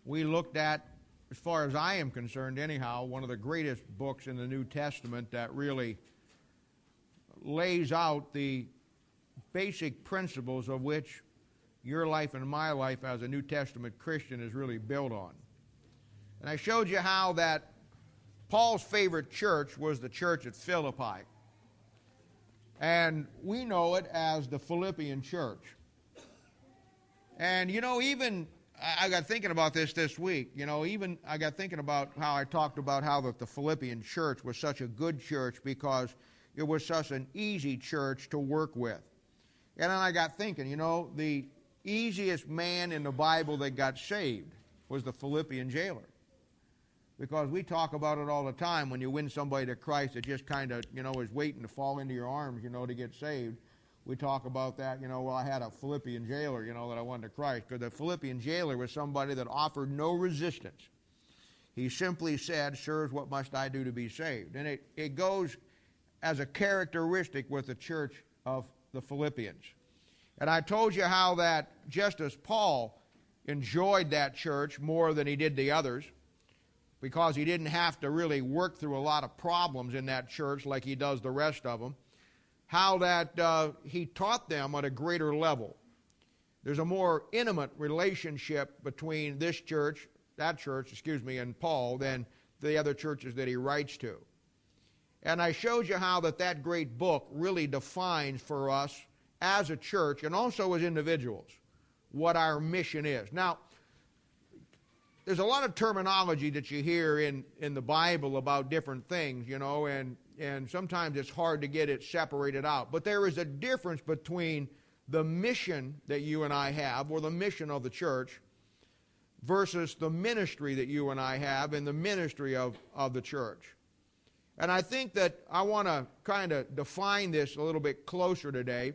we looked at, as far as I am concerned anyhow, one of the greatest books in the New Testament that really lays out the basic principles of which your life and my life as a New Testament Christian is really built on. And I showed you how that Paul's favorite church was the church at Philippi. And we know it as the Philippian church. And, even, I got thinking about this week, even I got thinking about how I talked about how the Philippian church was such a good church because it was such an easy church to work with. And then I got thinking, the easiest man in the Bible that got saved was the Philippian jailer. Because we talk about it all the time. When you win somebody to Christ that just kind of, is waiting to fall into your arms, to get saved. We talk about that, well, I had a Philippian jailer, that I won to Christ. Because the Philippian jailer was somebody that offered no resistance. He simply said, sirs, what must I do to be saved? And it goes as a characteristic with the church of the Philippians. And I told you how that just as Paul enjoyed that church more than he did the others, because he didn't have to really work through a lot of problems in that church like he does the rest of them, how that he taught them at a greater level. There's a more intimate relationship between this church, and Paul than the other churches that he writes to. And I showed you how that great book really defines for us as a church and also as individuals what our mission is. Now, there's a lot of terminology that you hear in the Bible about different things, and sometimes it's hard to get it separated out. But there is a difference between the mission that you and I have, or the mission of the church, versus the ministry that you and I have and the ministry of the church. And I think that I want to kind of define this a little bit closer today.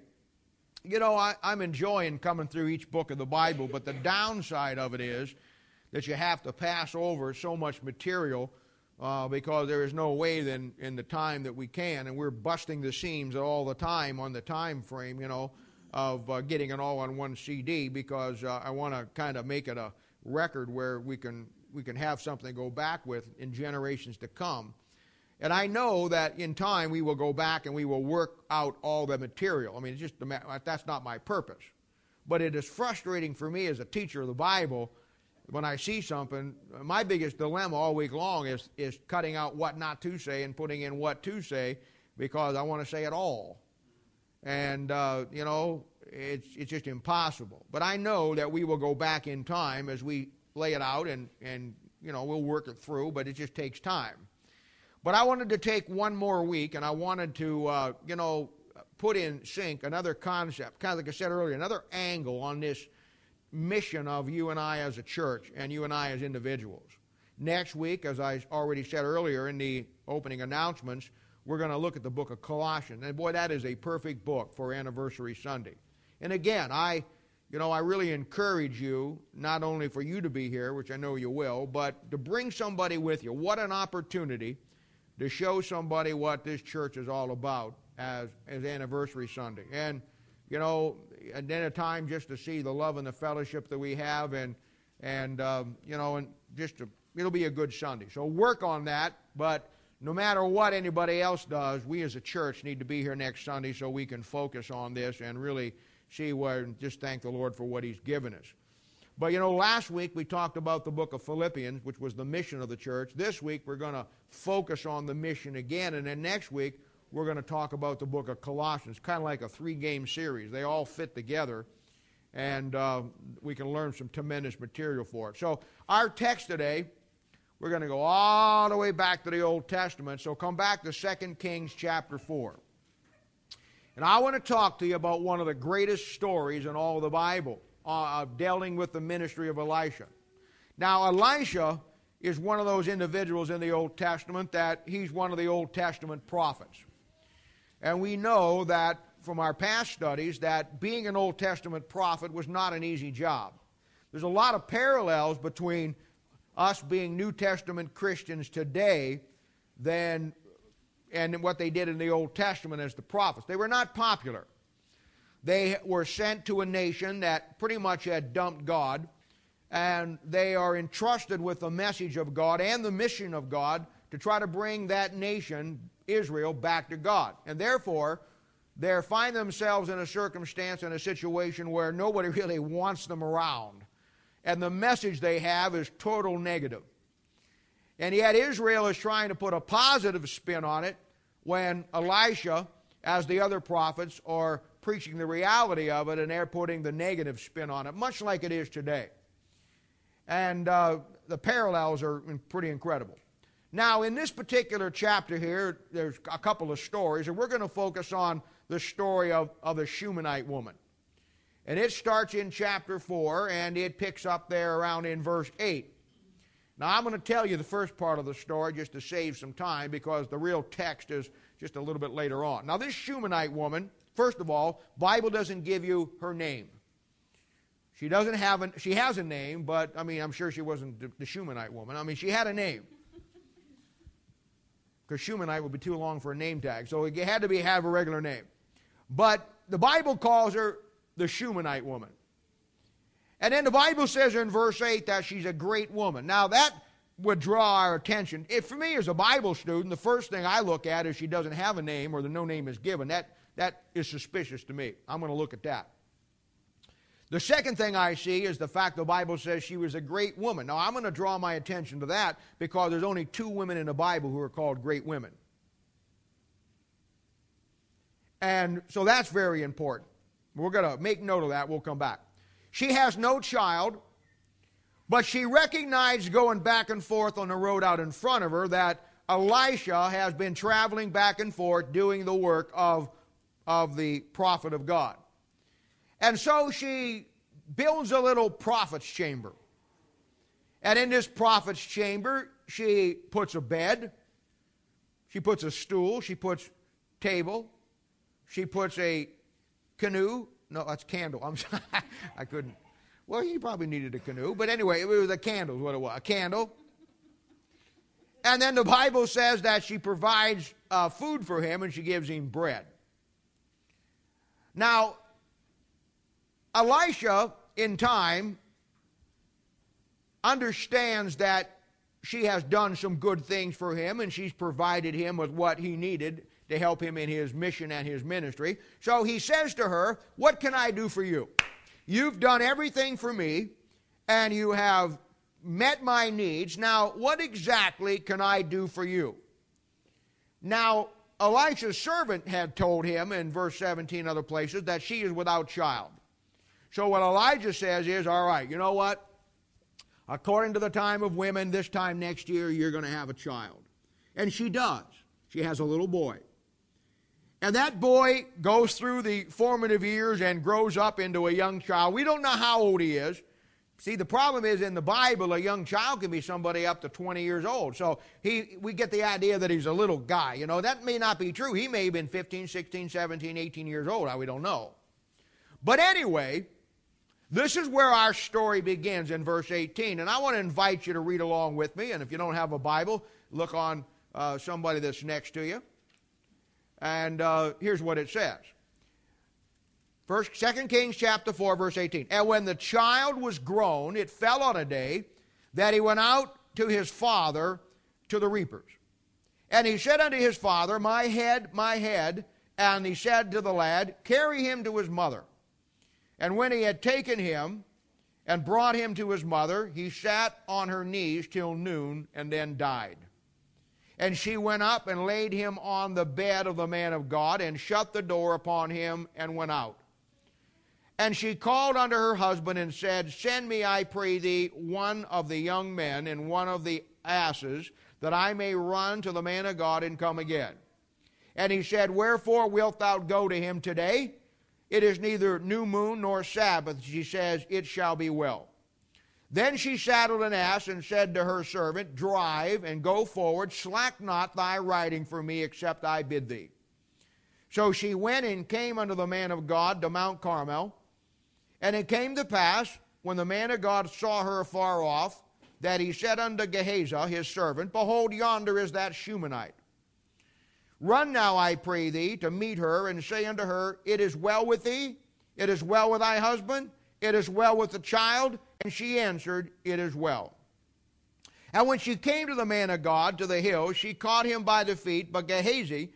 I'm enjoying coming through each book of the Bible, but the downside of it is that you have to pass over so much material because there is no way then in the time that we can, and we're busting the seams all the time on the time frame, of getting it all on one CD, because I want to kind of make it a record where we can have something to go back with in generations to come. And I know that in time we will go back and we will work out all the material. I mean, that's not my purpose. But it is frustrating for me as a teacher of the Bible when I see something. My biggest dilemma all week long is cutting out what not to say and putting in what to say, because I want to say it all. And, it's just impossible. But I know that we will go back in time as we lay it out and we'll work it through, but it just takes time. But I wanted to take one more week, and I wanted to, put in sync another concept, kind of like I said earlier, another angle on this mission of you and I as a church and you and I as individuals. Next week, as I already said earlier in the opening announcements, we're going to look at the book of Colossians. And boy, that is a perfect book for Anniversary Sunday. And again, I really encourage you, not only for you to be here, which I know you will, but to bring somebody with you. What an opportunity to show somebody what this church is all about as Anniversary Sunday. And, and then a time just to see the love and the fellowship that we have, and it'll be a good Sunday. So work on that, but no matter what anybody else does, we as a church need to be here next Sunday so we can focus on this and really see and just thank the Lord for what He's given us. But, last week we talked about the book of Philippians, which was the mission of the church. This week we're going to focus on the mission again, and then next week we're going to talk about the book of Colossians, kind of like a 3-game series. They all fit together, and we can learn some tremendous material for it. So our text today, we're going to go all the way back to the Old Testament. So come back to 2 Kings chapter 4. And I want to talk to you about one of the greatest stories in all of the Bible, dealing with the ministry of Elisha. Now, Elisha is one of those individuals in the Old Testament that he's one of the Old Testament prophets. And we know that from our past studies that being an Old Testament prophet was not an easy job. There's a lot of parallels between us being New Testament Christians today and what they did in the Old Testament as the prophets. They were not popular. They were sent to a nation that pretty much had dumped God, and they are entrusted with the message of God and the mission of God to try to bring that nation, Israel, back to God. And therefore, they find themselves in a circumstance, in a situation where nobody really wants them around. And the message they have is total negative. And yet Israel is trying to put a positive spin on it when Elisha, as the other prophets, are preaching the reality of it, and they're putting the negative spin on it, much like it is today. And the parallels are pretty incredible. Now, in this particular chapter here, there's a couple of stories, and we're going to focus on the story of the Shunammite woman. And it starts in chapter 4, and it picks up there around in verse 8. Now, I'm going to tell you the first part of the story just to save some time, because the real text is just a little bit later on. Now, this Shunammite woman, first of all, Bible doesn't give you her name. She has a name, but, I mean, I'm sure she wasn't the Shunammite woman. I mean, she had a name. Because Shunammite would be too long for a name tag, so it had to have a regular name. But the Bible calls her the Shunammite woman. And then the Bible says in verse 8 that she's a great woman. Now that would draw our attention. For me as a Bible student, the first thing I look at is she doesn't have a name, or the no name is given. That is suspicious to me. I'm going to look at that. The second thing I see is the fact the Bible says she was a great woman. Now I'm going to draw my attention to that because there's only 2 women in the Bible who are called great women. And so that's very important. We're going to make note of that. We'll come back. She has no child, but she recognized going back and forth on the road out in front of her that Elisha has been traveling back and forth doing the work of the prophet of God. And so she builds a little prophet's chamber. And in this prophet's chamber, she puts a bed, she puts a stool, she puts table, she puts a canoe. No, that's candle. I'm sorry. I couldn't. Well, he probably needed a canoe. But anyway, it was a candle is what it was. A candle. And then the Bible says that she provides food for him and she gives him bread. Now, Elisha, in time, understands that she has done some good things for him and she's provided him with what he needed to help him in his mission and his ministry. So he says to her, "What can I do for you? You've done everything for me, and you have met my needs. Now, what exactly can I do for you?" Now, Elisha's servant had told him in verse 17 other places that she is without child. So what Elijah says is, all right, you know what? According to the time of women, this time next year, you're going to have a child. And she does. She has a little boy. And that boy goes through the formative years and grows up into a young child. We don't know how old he is. See, the problem is in the Bible, a young child can be somebody up to 20 years old. So we get the idea that he's a little guy. You know, that may not be true. He may have been 15, 16, 17, 18 years old. We don't know. But anyway, this is where our story begins in verse 18. And I want to invite you to read along with me. And if you don't have a Bible, look on somebody that's next to you. And here's what it says. 2 Kings chapter 4, verse 18. And when the child was grown, it fell on a day that he went out to his father to the reapers. And he said unto his father, my head, my head. And he said to the lad, carry him to his mother. And when he had taken him and brought him to his mother, he sat on her knees till noon and then died. And she went up and laid him on the bed of the man of God and shut the door upon him and went out. And she called unto her husband and said, send me, I pray thee, one of the young men and one of the asses, that I may run to the man of God and come again. And he said, wherefore wilt thou go to him today? It is neither new moon nor Sabbath. She says, it shall be well. Then she saddled an ass and said to her servant, drive and go forward, slack not thy riding for me, except I bid thee. So she went and came unto the man of God to Mount Carmel. And it came to pass, when the man of God saw her afar off, that he said unto Gehazi, his servant, behold, yonder is that Shunammite. Run now, I pray thee, to meet her, and say unto her, it is well with thee, it is well with thy husband. it is well with the child? And she answered, it is well. And when she came to the man of God, to the hill, she caught him by the feet, but Gehazi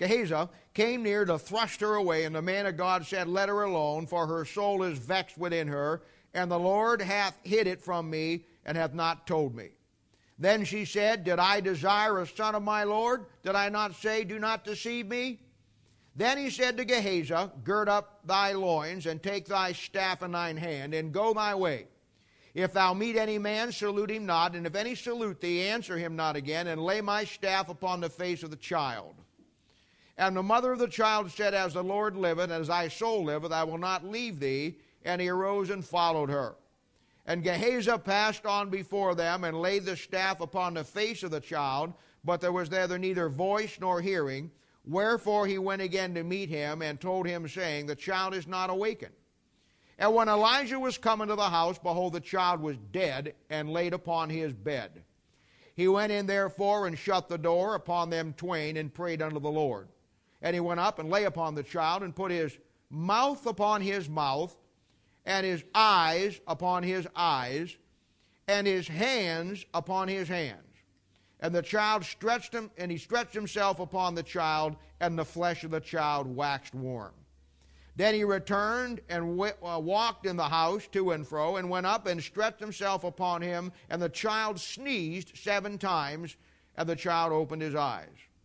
came near to thrust her away, and the man of God said, let her alone, for her soul is vexed within her, and the Lord hath hid it from me, and hath not told me. Then she said, did I desire a son of my Lord? Did I not say, do not deceive me? Then he said to Gehazi, gird up thy loins, and take thy staff in thine hand, and go thy way. If thou meet any man, salute him not, and if any salute thee, answer him not again, and lay my staff upon the face of the child. And the mother of the child said, as the Lord liveth, and as thy soul liveth, I will not leave thee. And he arose and followed her. And Gehazi passed on before them, and laid the staff upon the face of the child, but there was there neither voice nor hearing. Wherefore he went again to meet him, and told him, saying, the child is not awakened. And when Elijah was come into the house, behold, the child was dead, and laid upon his bed. He went in therefore, and shut the door upon them twain, and prayed unto the Lord. And he went up, and lay upon the child, and put his mouth upon his mouth, and his eyes upon his eyes, and his hands upon his hands. And the child stretched him, and he stretched himself upon the child, and the flesh of the child waxed warm. Then he returned and walked in the house to and fro, and went up and stretched himself upon him, and the child sneezed 7 times, and the child opened his eyes.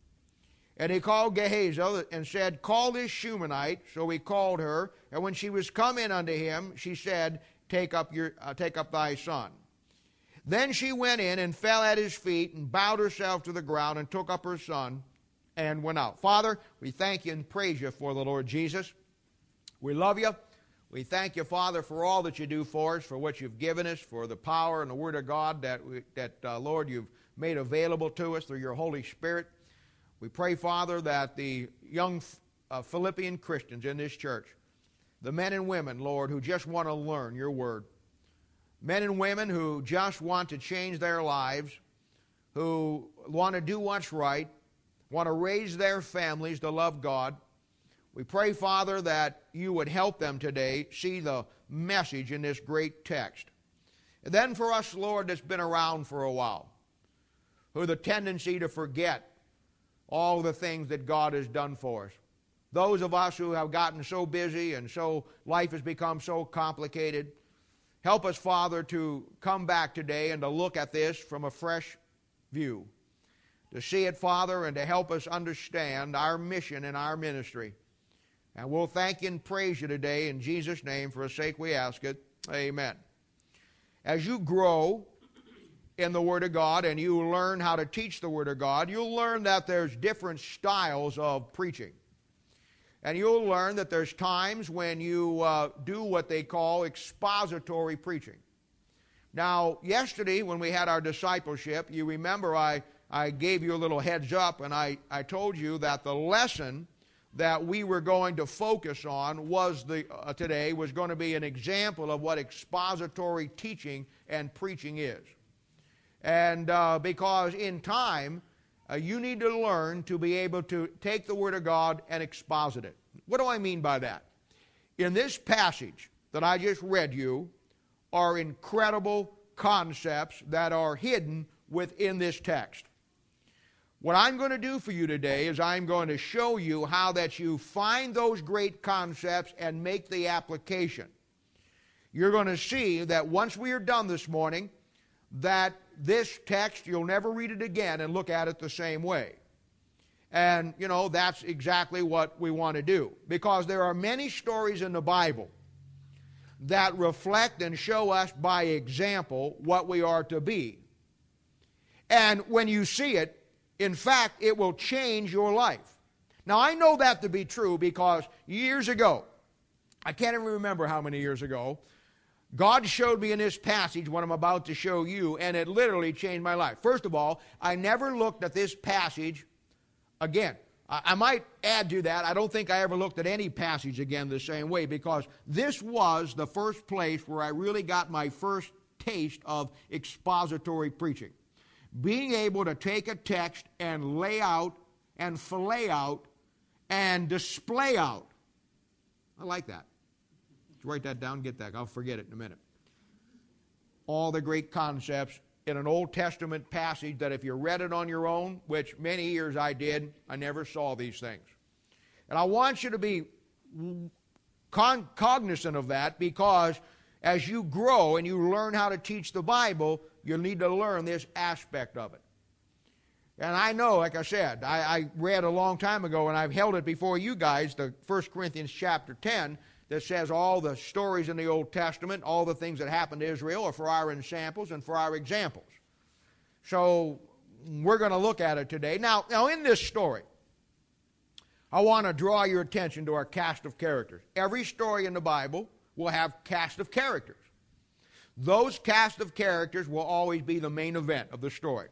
And he called Gehazi, and said, call this Shunammite. So he called her, and when she was come in unto him, she said, take up thy son. Then she went in and fell at his feet, and bowed herself to the ground, and took up her son, and went out. Father, we thank you and praise you for the Lord Jesus. We love you. We thank you, Father, for all that you do for us, for what you've given us, for the power and the Word of God that Lord, you've made available to us through your Holy Spirit. We pray, Father, that the young Philippian Christians in this church, the men and women, Lord, who just want to learn your Word, men and women who just want to change their lives, who want to do what's right, want to raise their families to love God, we pray, Father, that you would help them today see the message in this great text. And then for us, Lord, that's been around for a while, who the tendency to forget all the things that God has done for us. Those of us who have gotten so busy and so life has become so complicated, help us, Father, to come back today and to look at this from a fresh view, to see it, Father, and to help us understand our mission and our ministry. And we'll thank you and praise you today in Jesus' name. For his sake we ask it. Amen. As you grow in the Word of God and you learn how to teach the Word of God, you'll learn that there's different styles of preaching. And you'll learn that there's times when you do what they call expository preaching. Now, yesterday when we had our discipleship, you remember I gave you a little heads up, and I told you that the lesson that we were going to focus on today was going to be an example of what expository teaching and preaching is. And because in time, you need to learn to be able to take the Word of God and exposit it. What do I mean by that? In this passage that I just read you are incredible concepts that are hidden within this text. What I'm going to do for you today is I'm going to show you how that you find those great concepts and make the application. You're going to see that once we are done this morning, that this text, you'll never read it again and look at it the same way. And, you know, that's exactly what we want to do. Because there are many stories in the Bible that reflect and show us by example what we are to be. And when you see it, in fact, it will change your life. Now, I know that to be true because years ago, I can't even remember how many years ago, God showed me in this passage what I'm about to show you, and it literally changed my life. First of all, I never looked at this passage again. I might add to that, I don't think I ever looked at any passage again the same way, because this was the first place where I really got my first taste of expository preaching. Being able to take a text and lay out and fillet out and display out. I like that. write that down, get that. I'll forget it in a minute. All the great concepts in an Old Testament passage that if you read it on your own, which many years I did, I never saw these things. And I want you to be cognizant of that, because as you grow and you learn how to teach the Bible, you'll need to learn this aspect of it. And I know, like I said, I read a long time ago, and I've held it before you guys, the 1 Corinthians chapter 10, that says all the stories in the Old Testament, all the things that happened to Israel are for our ensamples and for our examples. So we're going to look at it today. Now in this story, I want to draw your attention to our cast of characters. Every story in the Bible will have cast of characters. Those cast of characters will always be the main event of the story.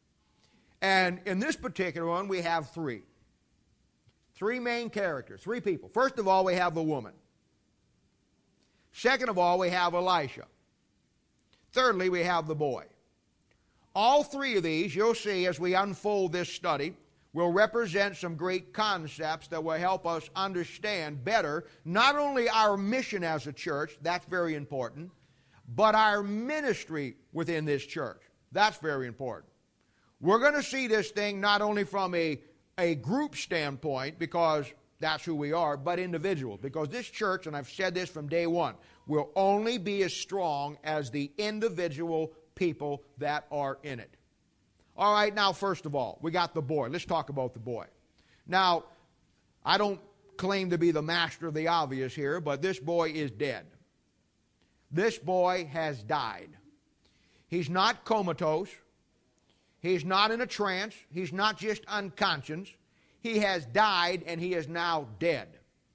And in this particular one, we have three. Three main characters, three people. First of all, we have the woman. Second of all, we have Elisha. Thirdly, we have the boy. All three of these, you'll see as we unfold this study, will represent some great concepts that will help us understand better not only our mission as a church, that's very important, but our ministry within this church. That's very important. We're going to see this thing not only from a group standpoint, because that's who we are, but individuals. Because this church, and I've said this from day one, will only be as strong as the individual people that are in it. All right, now first of all, we got the boy. Let's talk about the boy. Now, I don't claim to be the master of the obvious here, but this boy is dead. This boy has died. He's not comatose. He's not in a trance. He's not just unconscious. He has died, and he is now dead.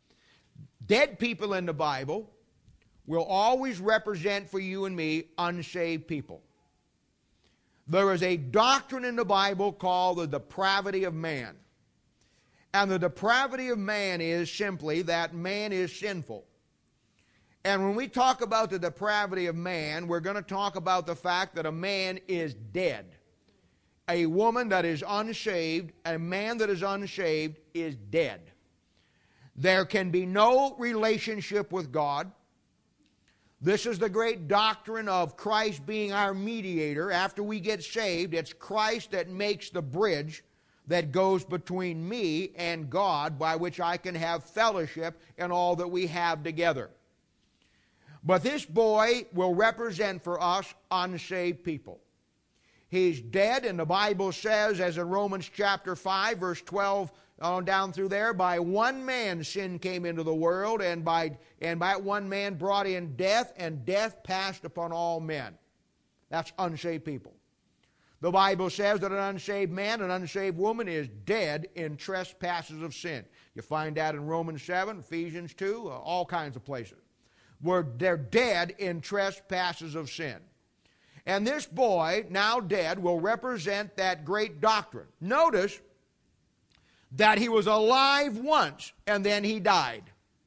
Dead people in the Bible will always represent for you and me unsaved people. There is a doctrine in the Bible called the depravity of man. And the depravity of man is simply that man is sinful. And when we talk about the depravity of man, we're going to talk about the fact that a man is dead. A woman that is unsaved, a man that is unsaved is dead. There can be no relationship with God. This is the great doctrine of Christ being our mediator. After we get saved, it's Christ that makes the bridge that goes between me and God, by which I can have fellowship in all that we have together. But this boy will represent for us unsaved people. He's dead, and the Bible says, as in Romans chapter 5, verse 12 on down through there, by one man sin came into the world, and by one man brought in death, and death passed upon all men. That's unsaved people. The Bible says that an unsaved man, an unsaved woman is dead in trespasses of sin. You find that in Romans 7, Ephesians 2, all kinds of places, where they're dead in trespasses of sin. And this boy, now dead, will represent that great doctrine. Notice that he was alive once and then he died.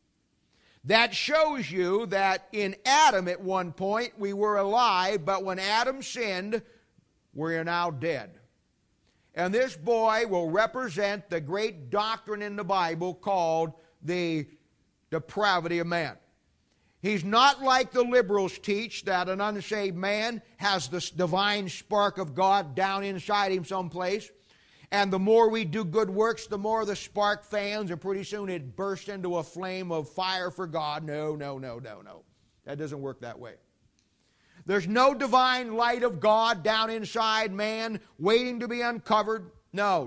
That shows you that in Adam at one point we were alive, but when Adam sinned, we are now dead. And this boy will represent the great doctrine in the Bible called the depravity of man. He's not like the liberals teach, that an unsaved man has this divine spark of God down inside him someplace. And the more we do good works, the more the spark fans, and pretty soon it bursts into a flame of fire for God. No. That doesn't work that way. There's no divine light of God down inside man waiting to be uncovered. No.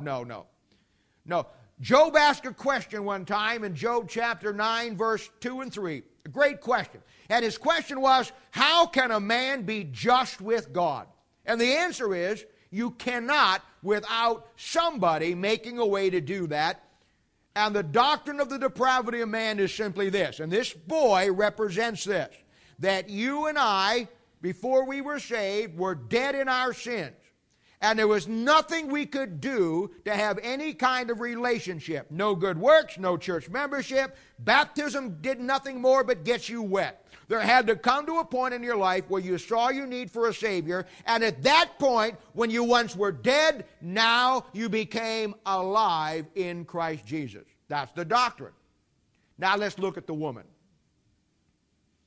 Job asked a question one time in Job chapter 9, verse 2 and 3. A great question. And his question was, how can a man be just with God? And the answer is, you cannot without somebody making a way to do that. And the doctrine of the depravity of man is simply this, and this boy represents this, that you and I, before we were saved, were dead in our sins. And there was nothing we could do to have any kind of relationship. No good works, no church membership. Baptism did nothing more but get you wet. There had to come to a point in your life where you saw your need for a Savior. And at that point, when you once were dead, now you became alive in Christ Jesus. That's the doctrine. Now let's look at the woman.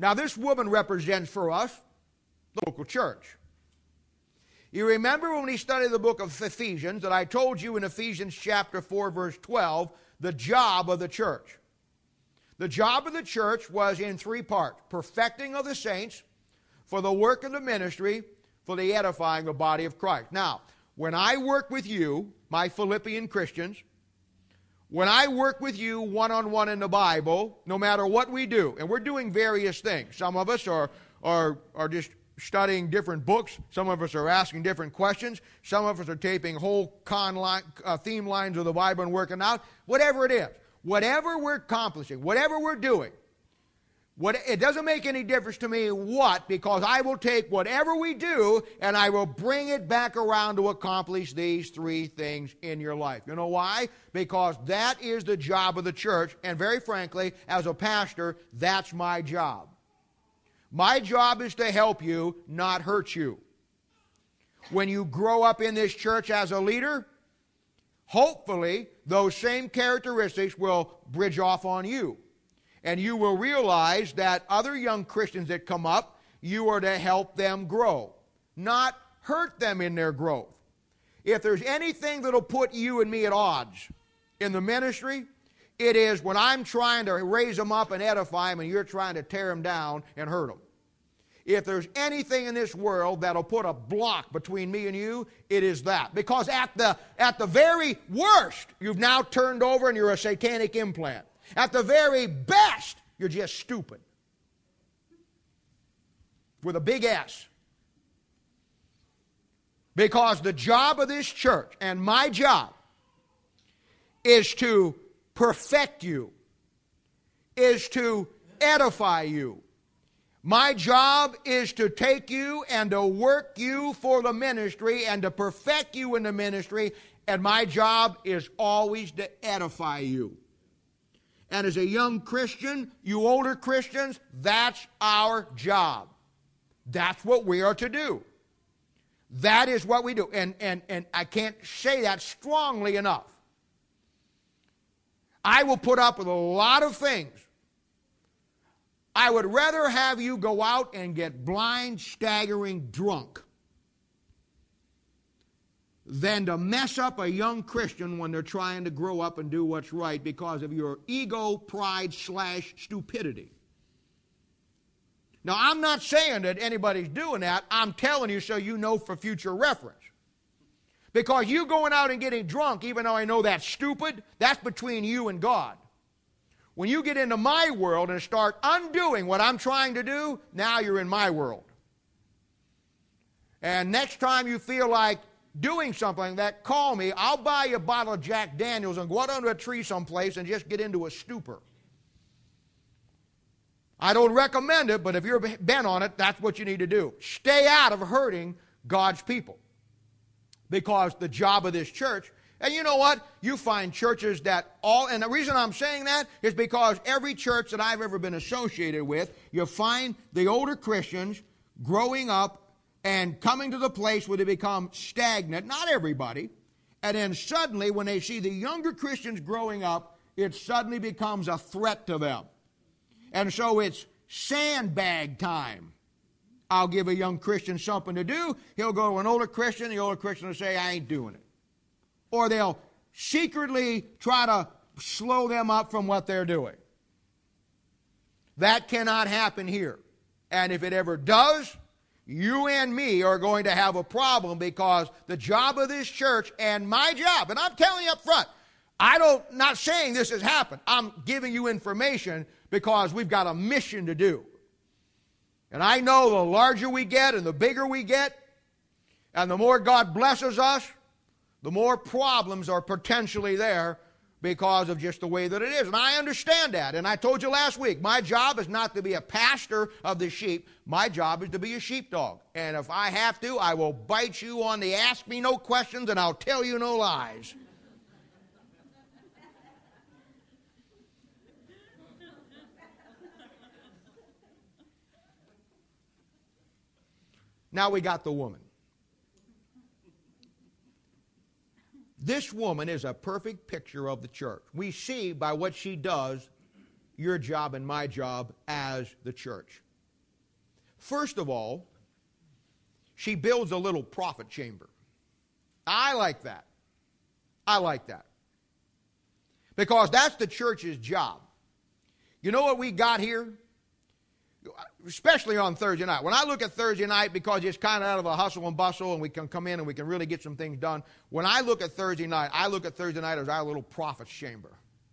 Now, this woman represents for us the local church. You remember when we studied the book of Ephesians that I told you in Ephesians chapter 4, verse 12, the job of the church. The job of the church was in three parts: perfecting of the saints, for the work of the ministry, for the edifying of the body of Christ. Now, when I work with you, my Philippian Christians, when I work with you one-on-one in the Bible, no matter what we do, and we're doing various things. Some of us are just studying different books. Some of us are asking different questions. Some of us are taping whole theme lines of the Bible and working out. Whatever it is, whatever we're accomplishing, whatever we're doing, it doesn't make any difference to me what, because I will take whatever we do and I will bring it back around to accomplish these three things in your life. You know why? Because that is the job of the church, and very frankly, as a pastor, that's my job. My job is to help you, not hurt you. When you grow up in this church as a leader, hopefully those same characteristics will bridge off on you. And you will realize that other young Christians that come up, you are to help them grow, not hurt them in their growth. If there's anything that'll put you and me at odds in the ministry, it is when I'm trying to raise them up and edify them and you're trying to tear them down and hurt them. If there's anything in this world that'll put a block between me and you, it is that. Because at the very worst, you've now turned over and you're a satanic implant. At the very best, you're just stupid. With a big S. Because the job of this church, and my job, is to perfect you, is to edify you. My job is to take you and to work you for the ministry and to perfect you in the ministry, and my job is always to edify you. And as a young Christian, you older Christians, that's our job. That's what we are to do. That is what we do. And I can't say that strongly enough. I will put up with a lot of things. I would rather have you go out and get blind, staggering drunk than to mess up a young Christian when they're trying to grow up and do what's right because of your ego, pride, / stupidity. Now, I'm not saying that anybody's doing that. I'm telling you so you know for future reference. Because you going out and getting drunk, even though I know that's stupid, that's between you and God. When you get into my world and start undoing what I'm trying to do, now you're in my world. And next time you feel like doing something like that, call me. I'll buy you a bottle of Jack Daniels and go out under a tree someplace and just get into a stupor. I don't recommend it, but if you're bent on it, that's what you need to do. Stay out of hurting God's people. Because the job of this church, and you know what? You find churches that and the reason I'm saying that is because every church that I've ever been associated with, you find the older Christians growing up and coming to the place where they become stagnant, not everybody, and then suddenly when they see the younger Christians growing up, it suddenly becomes a threat to them. And so it's sandbag time. I'll give a young Christian something to do. He'll go to an older Christian. The older Christian will say, I ain't doing it. Or they'll secretly try to slow them up from what they're doing. That cannot happen here. And if it ever does, you and me are going to have a problem because the job of this church and my job, and I'm telling you up front, not saying this has happened. I'm giving you information because we've got a mission to do. And I know the larger we get and the bigger we get, and the more God blesses us, the more problems are potentially there because of just the way that it is. And I understand that. And I told you last week, my job is not to be a pastor of the sheep. My job is to be a sheepdog. And if I have to, I will bite you on the ask me no questions and I'll tell you no lies. Now we got the woman. This woman is a perfect picture of the church. We see by what she does, your job and my job as the church. First of all, she builds a little prophet chamber. I like that. I like that. Because that's the church's job. You know what we got here? Especially on Thursday night. When I look at Thursday night, because it's kind of out of a hustle and bustle and we can come in and we can really get some things done. When I look at Thursday night, I look at Thursday night as our little prophet's chamber.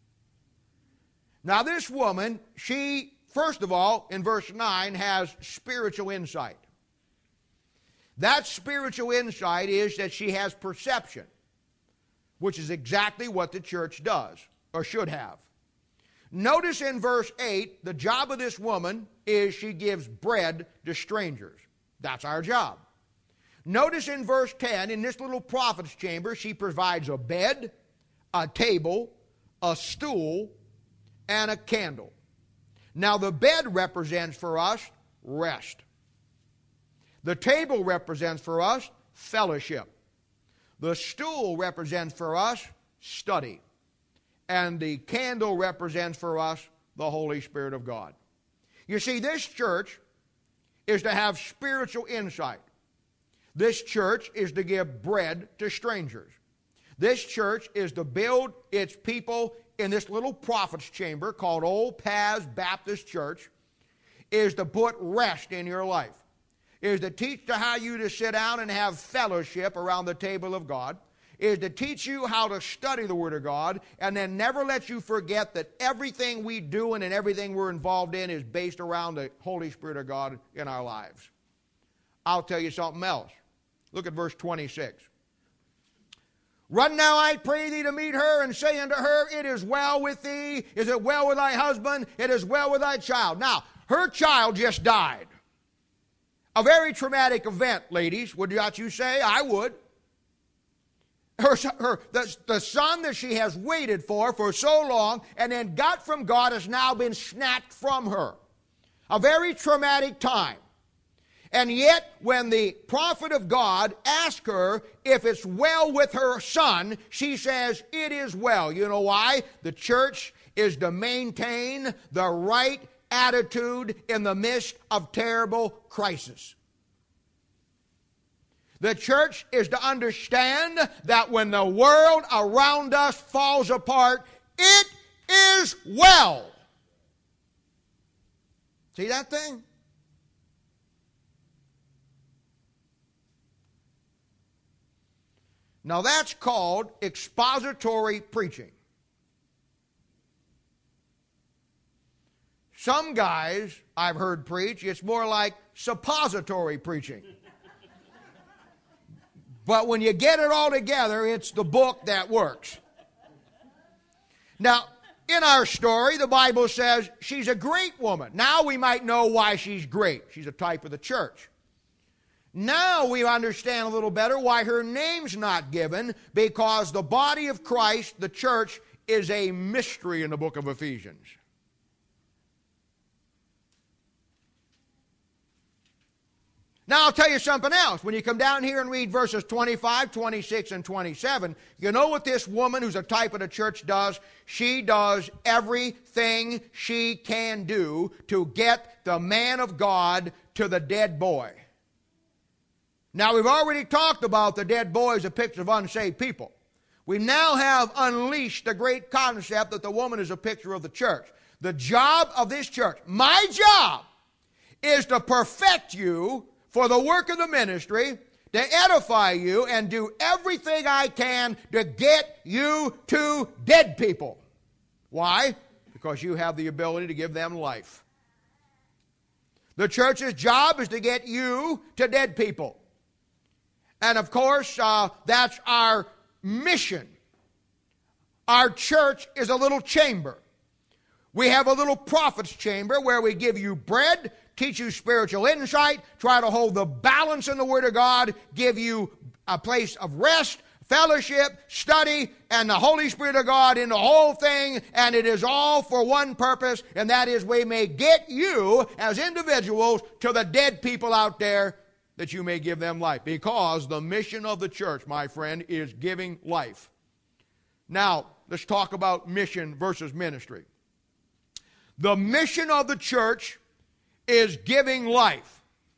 Now this woman, she, first of all, in verse 9, has spiritual insight. That spiritual insight is that she has perception, which is exactly what the church does, or should have. Notice in verse 8, the job of this woman is she gives bread to strangers. That's our job. Notice in verse 10, in this little prophet's chamber, she provides a bed, a table, a stool, and a candle. Now the bed represents for us rest. The table represents for us fellowship. The stool represents for us study. And the candle represents for us the Holy Spirit of God. You see, this church is to have spiritual insight. This church is to give bread to strangers. This church is to build its people in this little prophet's chamber called Old Paths Baptist Church, is to put rest in your life, is to teach to how you to sit down and have fellowship around the table of God, is to teach you how to study the Word of God, and then never let you forget that everything we do and everything we're involved in is based around the Holy Spirit of God in our lives. I'll tell you something else. Look at verse 26. Run now, I pray thee, to meet her, and say unto her, it is well with thee. Is it well with thy husband? It is well with thy child. Now, her child just died. A very traumatic event, ladies, would not you say? I would. The son that she has waited for so long and then got from God has now been snatched from her. A very traumatic time. And yet, when the prophet of God asked her if it's well with her son, she says, it is well. You know why? The church is to maintain the right attitude in the midst of terrible crisis. The church is to understand that when the world around us falls apart, it is well. See that thing? Now that's called expository preaching. Some guys I've heard preach, it's more like suppository preaching. But when you get it all together, it's the book that works. Now, in our story, the Bible says she's a great woman. Now we might know why she's great. She's a type of the church. Now we understand a little better why her name's not given, because the body of Christ, the church, is a mystery in the book of Ephesians. Now I'll tell you something else. When you come down here and read verses 25, 26, and 27, you know what this woman who's a type of the church does? She does everything she can do to get the man of God to the dead boy. Now we've already talked about the dead boy as a picture of unsaved people. We now have unleashed the great concept that the woman is a picture of the church. The job of this church, my job, is to perfect you for the work of the ministry, to edify you, and do everything I can to get you to dead people. Why? Because you have the ability to give them life. The church's job is to get you to dead people. And of course, that's our mission. Our church is a little chamber. We have a little prophet's chamber where we give you bread, teach you spiritual insight, try to hold the balance in the Word of God, give you a place of rest, fellowship, study, and the Holy Spirit of God in the whole thing, and it is all for one purpose, and that is we may get you as individuals to the dead people out there, that you may give them life. Because the mission of the church, my friend, is giving life. Now, let's talk about mission versus ministry. The mission of the church is giving life.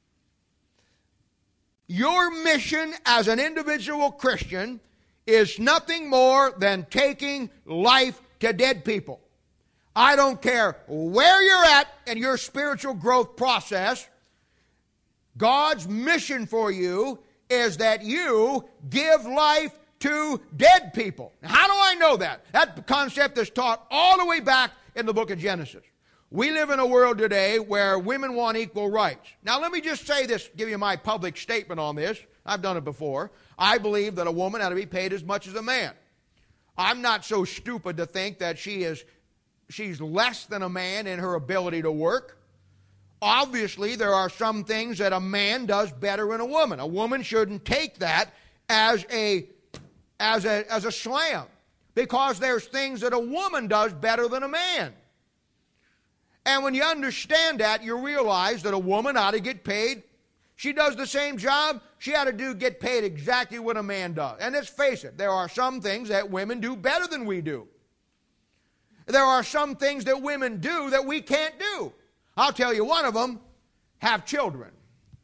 your mission as an individual Christian is nothing more than taking life to dead people. I don't care where you're at in your spiritual growth process. God's mission for you is that you give life to dead people. How do I know that? That concept is taught all the way back in the book of Genesis. We live in a world today where women want equal rights. Now let me just say this, give you my public statement on this. I've done it before. I believe that a woman ought to be paid as much as a man. I'm not so stupid to think that she's less than a man in her ability to work. Obviously, there are some things that a man does better than a woman. A woman shouldn't take that as a slam, because there's things that a woman does better than a man. And when you understand that, you realize that a woman ought to get paid. She does the same job, she ought to get paid exactly what a man does. And let's face it, there are some things that women do better than we do. There are some things that women do that we can't do. I'll tell you one of them, have children.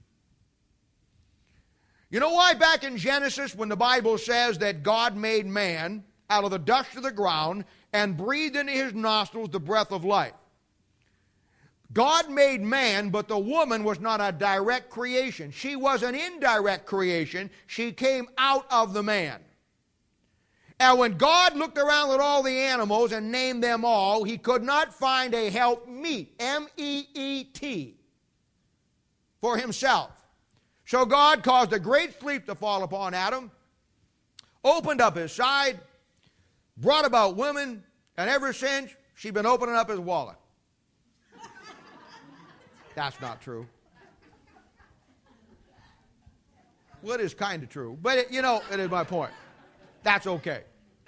You know why back in Genesis when the Bible says that God made man out of the dust of the ground and breathed into his nostrils the breath of life? God made man, but the woman was not a direct creation. She was an indirect creation. She came out of the man. And when God looked around at all the animals and named them all, he could not find a helpmeet, M-E-E-T, for himself. So God caused a great sleep to fall upon Adam, opened up his side, brought about women, and ever since, she's been opening up his wallet. That's not true. Well, it is kind of true, but it is my point. That's okay.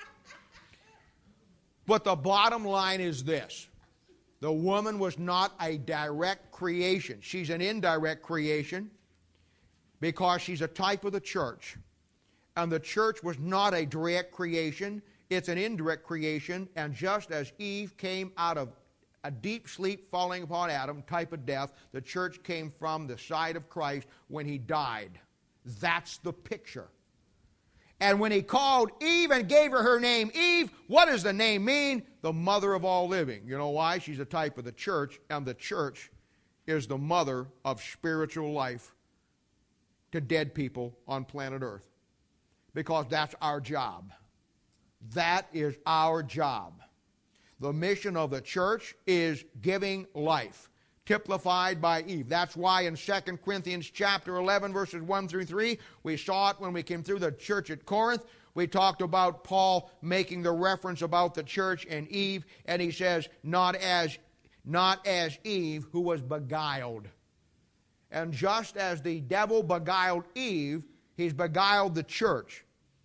But the bottom line is this. The woman was not a direct creation. She's an indirect creation because she's a type of the church. And the church was not a direct creation. It's an indirect creation. And just as Eve came out of a deep sleep falling upon Adam, type of death, the church came from the side of Christ when he died. That's the picture. And when he called Eve and gave her name Eve, what does the name mean? The mother of all living. You know why? She's a type of the church, and the church is the mother of spiritual life to dead people on planet Earth. Because that's our job. That is our job. The mission of the church is giving life, typified by Eve. That's why in 2 Corinthians chapter 11, verses 1 through 3, we saw it when we came through the church at Corinth. We talked about Paul making the reference about the church and Eve, and he says, not as Eve, who was beguiled. And just as the devil beguiled Eve, he's beguiled the church.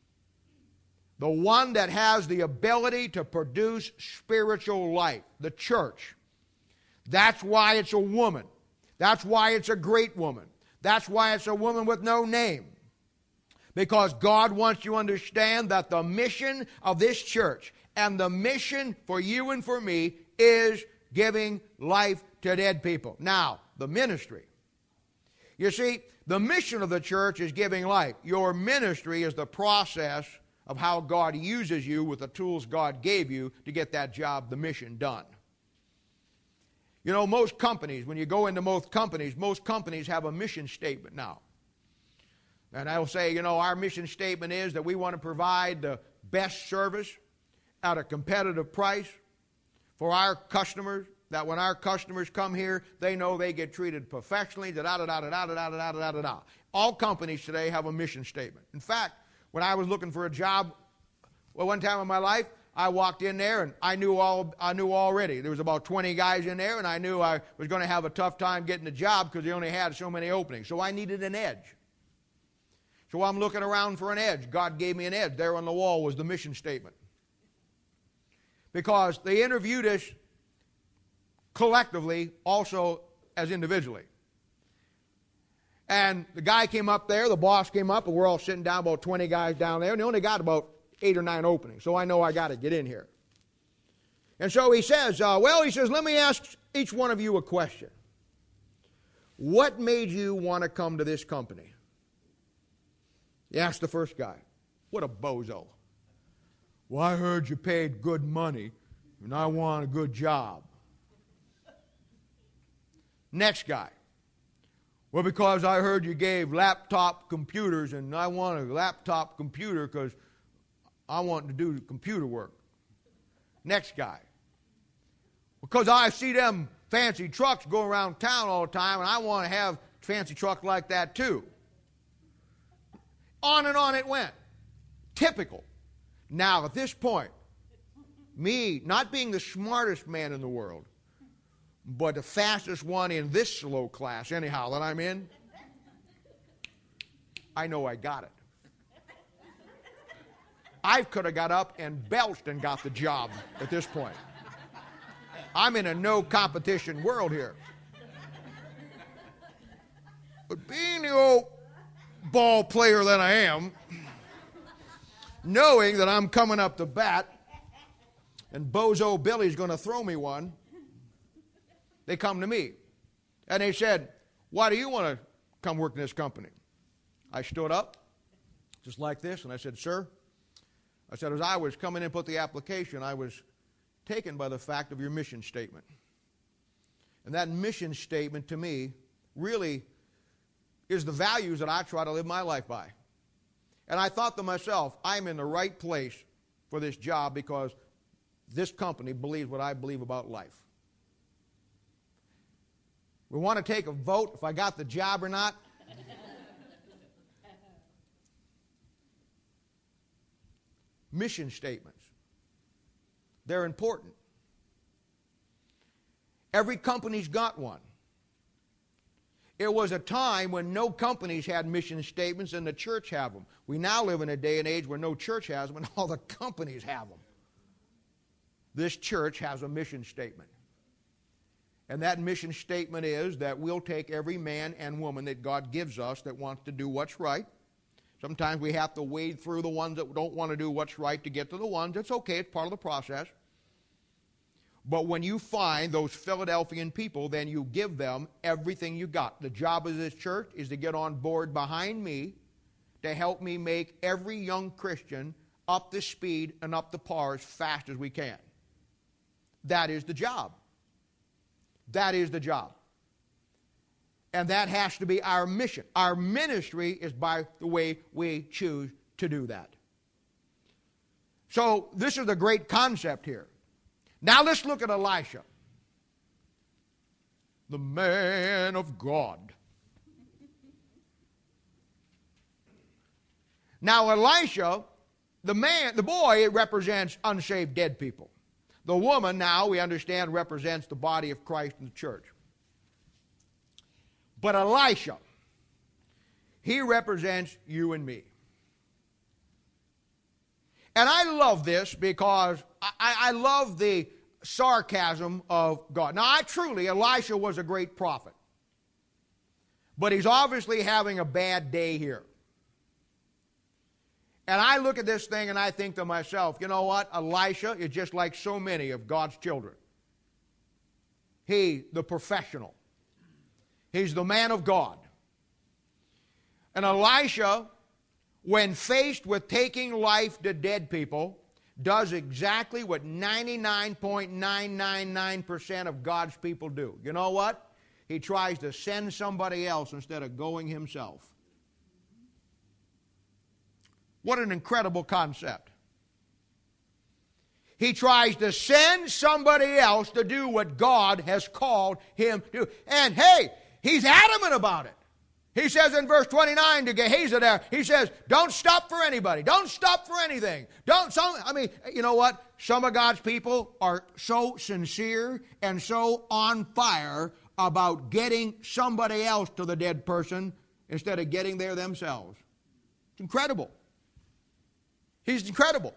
The one that has the ability to produce spiritual life, the church. That's why it's a woman. That's why it's a great woman. That's why it's a woman with no name. Because God wants you to understand that the mission of this church and the mission for you and for me is giving life to dead people. Now, the ministry. You see, the mission of the church is giving life. Your ministry is the process of how God uses you with the tools God gave you to get that job, the mission, done. You know, most companies, when you go into most companies have a mission statement now. And they'll say, our mission statement is that we want to provide the best service at a competitive price for our customers, that when our customers come here, they know they get treated professionally, da-da-da-da-da-da-da-da-da-da-da. All companies today have a mission statement. In fact, when I was looking for a job, one time in my life, I walked in there and I knew already. There was about 20 guys in there, and I knew I was going to have a tough time getting a job because they only had so many openings. So I needed an edge. So I'm looking around for an edge. God gave me an edge. There on the wall was the mission statement. Because they interviewed us collectively, also as individually. And the guy came up there, the boss came up, and we're all sitting down, about 20 guys down there, and they only got about 8 or 9 openings, so I know I got to get in here. And so he says, let me ask each one of you a question. What made you want to come to this company? You ask the first guy, what a bozo. Well, I heard you paid good money, and I want a good job. Next guy, well, because I heard you gave laptop computers, and I want a laptop computer because I want to do computer work. Next guy, because I see them fancy trucks going around town all the time, and I want to have a fancy truck like that too. On and on it went. Typical. Now, at this point, me, not being the smartest man in the world, but the fastest one in this slow class, anyhow, that I'm in, I know I got it. I could have got up and belched and got the job at this point. I'm in a no competition world here. But being the old ball player that I am, knowing that I'm coming up to bat and Bozo Billy's going to throw me one, they come to me. And they said, why do you want to come work in this company? I stood up, just like this, and I said, sir, I said, as I was coming in and put the application, I was taken by the fact of your mission statement. And that mission statement to me really is the values that I try to live my life by. And I thought to myself, I'm in the right place for this job because this company believes what I believe about life. We want to take a vote if I got the job or not. Mission statements. They're important. Every company's got one. It was a time when no companies had mission statements and the church have them. We now live in a day and age where no church has them and all the companies have them. This church has a mission statement. And that mission statement is that we'll take every man and woman that God gives us that wants to do what's right. Sometimes we have to wade through the ones that don't want to do what's right to get to the ones. It's okay. It's part of the process. But when you find those Philadelphian people, then you give them everything you got. The job of this church is to get on board behind me to help me make every young Christian up to speed and up to par as fast as we can. That is the job. That is the job. And that has to be our mission. Our ministry is by the way we choose to do that. So this is a great concept here. Now let's look at Elisha, the man of God. Now Elisha, the boy, it represents unsaved dead people. The woman, now we understand, represents the body of Christ in the church. But Elisha, he represents you and me. And I love this because I love the sarcasm of God. Now, Elisha was a great prophet. But he's obviously having a bad day here. And I look at this thing and I think to myself, you know what? Elisha is just like so many of God's children. He, the professional. He's the man of God. And Elisha, when faced with taking life to dead people, does exactly what 99.999% of God's people do. You know what? He tries to send somebody else instead of going himself. What an incredible concept. He tries to send somebody else to do what God has called him to do. And hey, he's adamant about it. He says in verse 29 to Gehazi there, he says, don't stop for anybody. Don't stop for anything. You know what? Some of God's people are so sincere and so on fire about getting somebody else to the dead person instead of getting there themselves. It's incredible. He's incredible.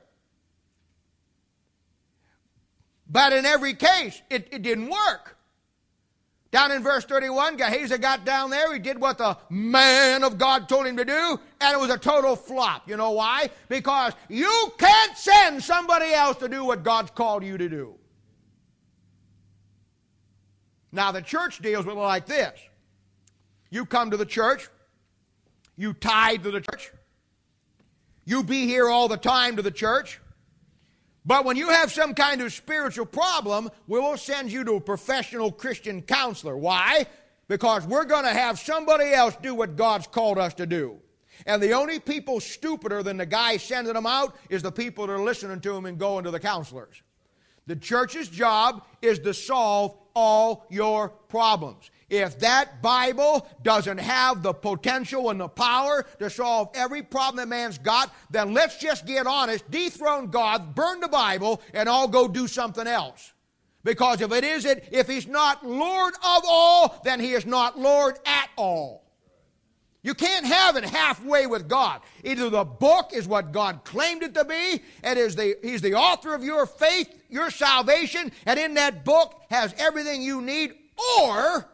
But in every case, it didn't work. Down in verse 31, Gehazi got down there. He did what the man of God told him to do, and it was a total flop. You know why? Because you can't send somebody else to do what God's called you to do. Now, the church deals with it like this. You come to the church. You tithe to the church. you be here all the time to the church. But when you have some kind of spiritual problem, we will send you to a professional Christian counselor. Why? Because we're going to have somebody else do what God's called us to do. And the only people stupider than the guy sending them out is the people that are listening to him and going to the counselors. The church's job is to solve all your problems. If that Bible doesn't have the potential and the power to solve every problem that man's got, then let's just get honest, dethrone God, burn the Bible, and all go do something else. Because if He's not Lord of all, then He is not Lord at all. You can't have it halfway with God. Either the book is what God claimed it to be, and He's the author of your faith, your salvation, and in that book has everything you need, or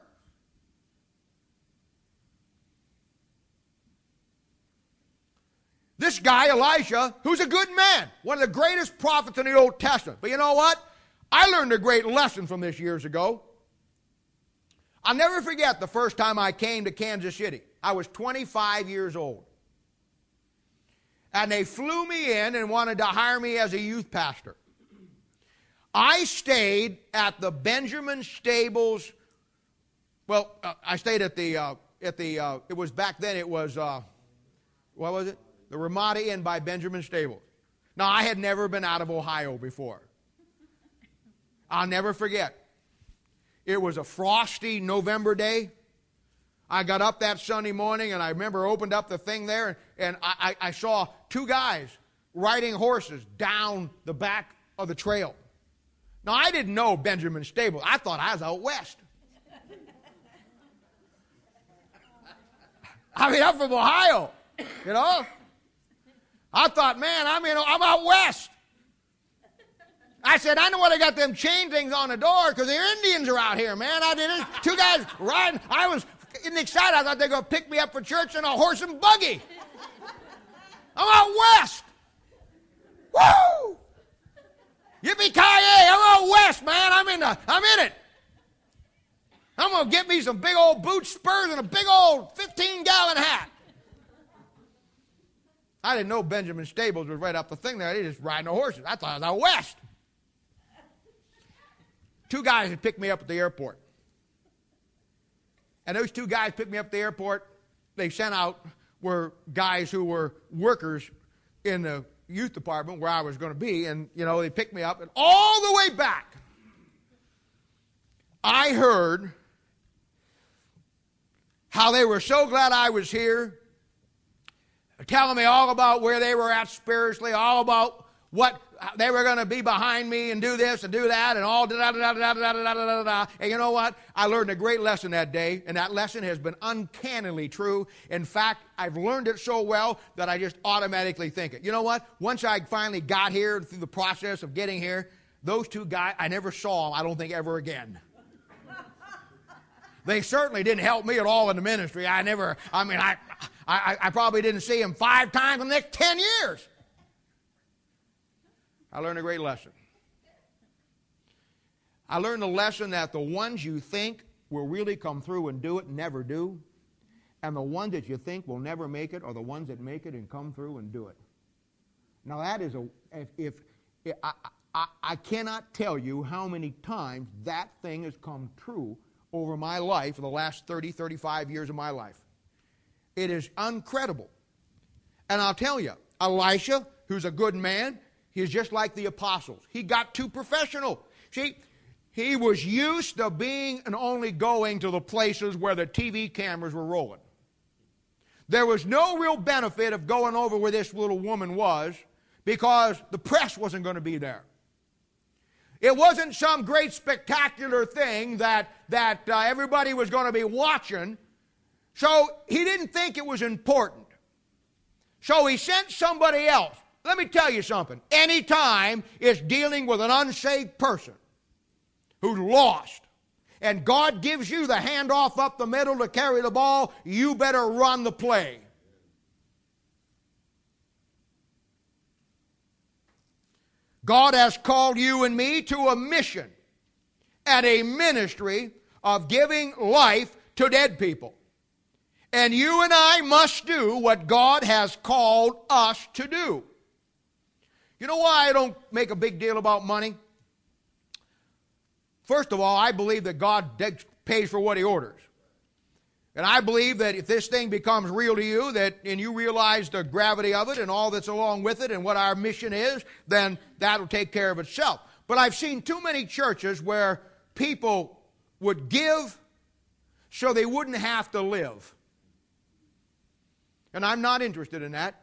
this guy, Elisha, who's a good man, one of the greatest prophets in the Old Testament. But you know what? I learned a great lesson from this years ago. I'll never forget the first time I came to Kansas City. I was 25 years old. And they flew me in and wanted to hire me as a youth pastor. I stayed at the Benjamin Stables. Well, I stayed at it was back then, it was, what was it? The Ramada Inn by Benjamin Stables. Now, I had never been out of Ohio before. I'll never forget. It was a frosty November day. I got up that Sunday morning, and I remember opened up the thing there, and I saw two guys riding horses down the back of the trail. Now, I didn't know Benjamin Stable. I thought I was out west. I mean, I'm from Ohio, you know. I thought, man, I'm out west. I said, I know why they got them chain things on the door, because the Indians are out here, man. I did it. Two guys riding. I was excited. I thought they were going to pick me up for church in a horse and buggy. I'm out west. Woo! Yippee-ki-yay, I'm out west, man. I'm in it. I'm going to get me some big old boot spurs and a big old 15-gallon hat. I didn't know Benjamin Stables was right up the thing there. They just riding the horses. I thought I was out west. Two guys had picked me up at the airport. And those two guys picked me up at the airport. They sent out were guys who were workers in the youth department where I was going to be. And, you know, they picked me up. And all the way back, I heard how they were so glad I was here, telling me all about where they were at spiritually, all about what they were going to be behind me and do this and do that and all da-da-da-da-da-da-da-da-da-da. And you know what? I learned a great lesson that day, and that lesson has been uncannily true. In fact, I've learned it so well that I just automatically think it. You know what? Once I finally got here through the process of getting here, those two guys, I never saw them, I don't think, ever again. They certainly didn't help me at all in the ministry. I probably didn't see them 5 times in the next 10 years. I learned a great lesson. I learned the lesson that the ones you think will really come through and do it never do. And the ones that you think will never make it are the ones that make it and come through and do it. Now that is I cannot tell you how many times that thing has come true over my life for the last 30, 35 years of my life. It is incredible. And I'll tell you, Elisha, who's a good man, he's just like the apostles. He got too professional. See, he was used to being and only going to the places where the TV cameras were rolling. There was no real benefit of going over where this little woman was because the press wasn't going to be there. It wasn't some great spectacular thing that everybody was going to be watching. So he didn't think it was important. So he sent somebody else. Let me tell you something. Anytime it's dealing with an unsaved person who's lost, and God gives you the handoff up the middle to carry the ball, you better run the play. God has called you and me to a mission and a ministry of giving life to dead people. And you and I must do what God has called us to do. You know why I don't make a big deal about money? First of all, I believe that God pays for what He orders. And I believe that if this thing becomes real to you, and you realize the gravity of it and all that's along with it and what our mission is, then that'll take care of itself. But I've seen too many churches where people would give so they wouldn't have to live. And I'm not interested in that.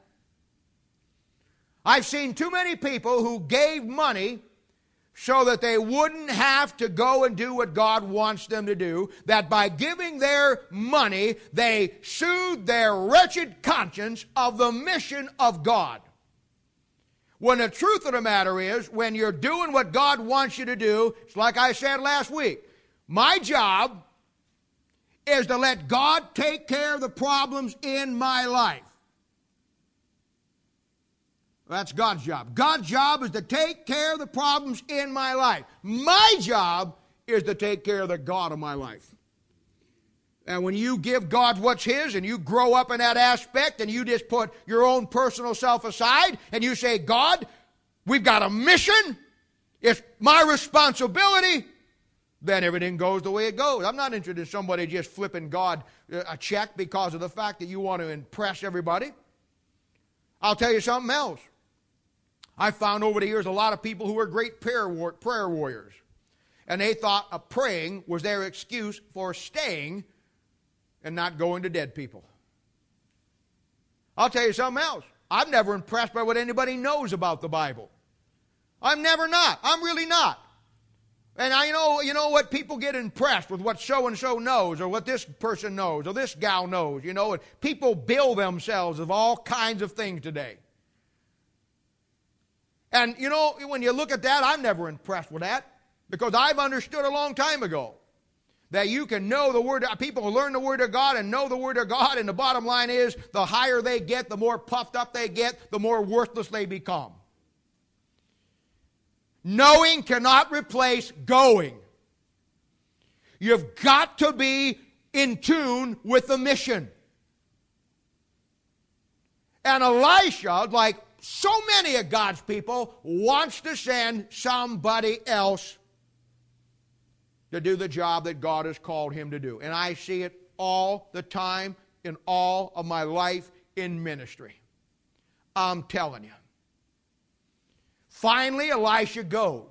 I've seen too many people who gave money so that they wouldn't have to go and do what God wants them to do, that by giving their money, they soothed their wretched conscience of the mission of God. When the truth of the matter is, when you're doing what God wants you to do, it's like I said last week, my job is to let God take care of the problems in my life. That's God's job. God's job is to take care of the problems in my life. My job is to take care of the God of my life. And when you give God what's His and you grow up in that aspect and you just put your own personal self aside and you say, God, we've got a mission, it's my responsibility, then everything goes the way it goes. I'm not interested in somebody just flipping God a check because of the fact that you want to impress everybody. I'll tell you something else. I found over the years a lot of people who were great prayer warriors. And they thought praying was their excuse for staying and not going to dead people. I'll tell you something else. I'm never impressed by what anybody knows about the Bible. I'm never not. I'm really not. And you know what? People get impressed with what so-and-so knows or what this person knows or this gal knows, you know. And people bill themselves of all kinds of things today. And, you know, when you look at that, I'm never impressed with that because I've understood a long time ago that you can know the Word. People learn the Word of God and know the Word of God, and the bottom line is the higher they get, the more puffed up they get, the more worthless they become. Knowing cannot replace going. You've got to be in tune with the mission. And Elisha, like so many of God's people, wants to send somebody else to do the job that God has called him to do. And I see it all the time in all of my life in ministry. I'm telling you. Finally, Elisha goes.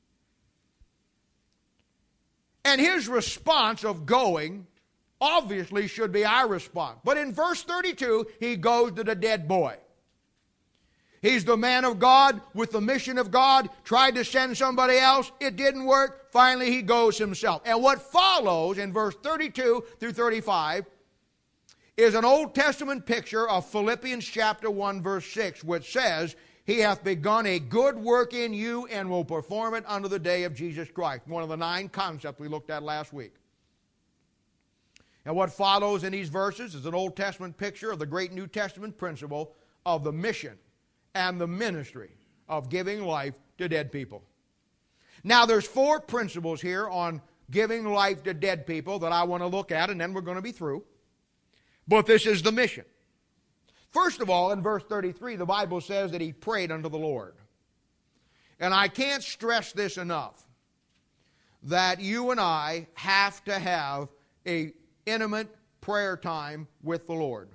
And his response of going obviously should be our response. But in verse 32, he goes to the dead boy. He's the man of God with the mission of God, tried to send somebody else. It didn't work. Finally, he goes himself. And what follows in verse 32 through 35 is an Old Testament picture of Philippians chapter 1, verse 6, which says, He hath begun a good work in you and will perform it unto the day of Jesus Christ. One of the 9 concepts we looked at last week. And what follows in these verses is an Old Testament picture of the great New Testament principle of the mission and the ministry of giving life to dead people. Now there's 4 principles here on giving life to dead people that I want to look at, and then we're going to be through. But this is the mission. First of all, in verse 33, the Bible says that he prayed unto the Lord. And I can't stress this enough, that you and I have to have an intimate prayer time with the Lord.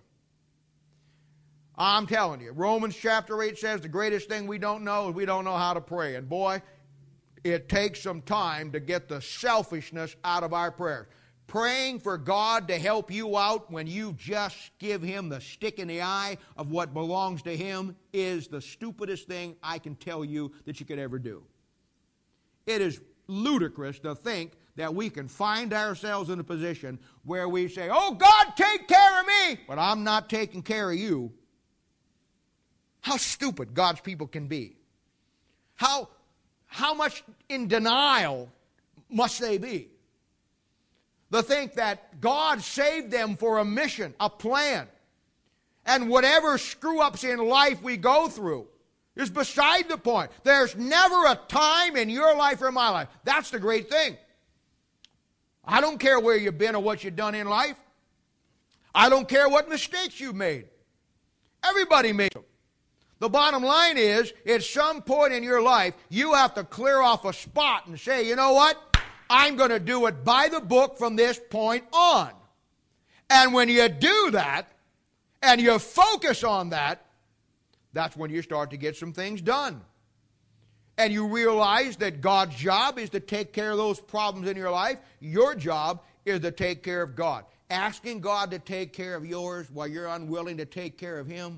I'm telling you, Romans chapter 8 says the greatest thing we don't know is we don't know how to pray. And boy, it takes some time to get the selfishness out of our prayers. Praying for God to help you out when you just give Him the stick in the eye of what belongs to Him is the stupidest thing I can tell you that you could ever do. It is ludicrous to think that we can find ourselves in a position where we say, oh, God, take care of me, but I'm not taking care of you. How stupid God's people can be. How much in denial must they be? To think that God saved them for a mission, a plan. And whatever screw-ups in life we go through is beside the point. There's never a time in your life or my life. That's the great thing. I don't care where you've been or what you've done in life. I don't care what mistakes you've made. Everybody makes them. The bottom line is, at some point in your life, you have to clear off a spot and say, you know what? I'm going to do it by the book from this point on. And when you do that, and you focus on that, that's when you start to get some things done. And you realize that God's job is to take care of those problems in your life. Your job is to take care of God. Asking God to take care of yours while you're unwilling to take care of Him.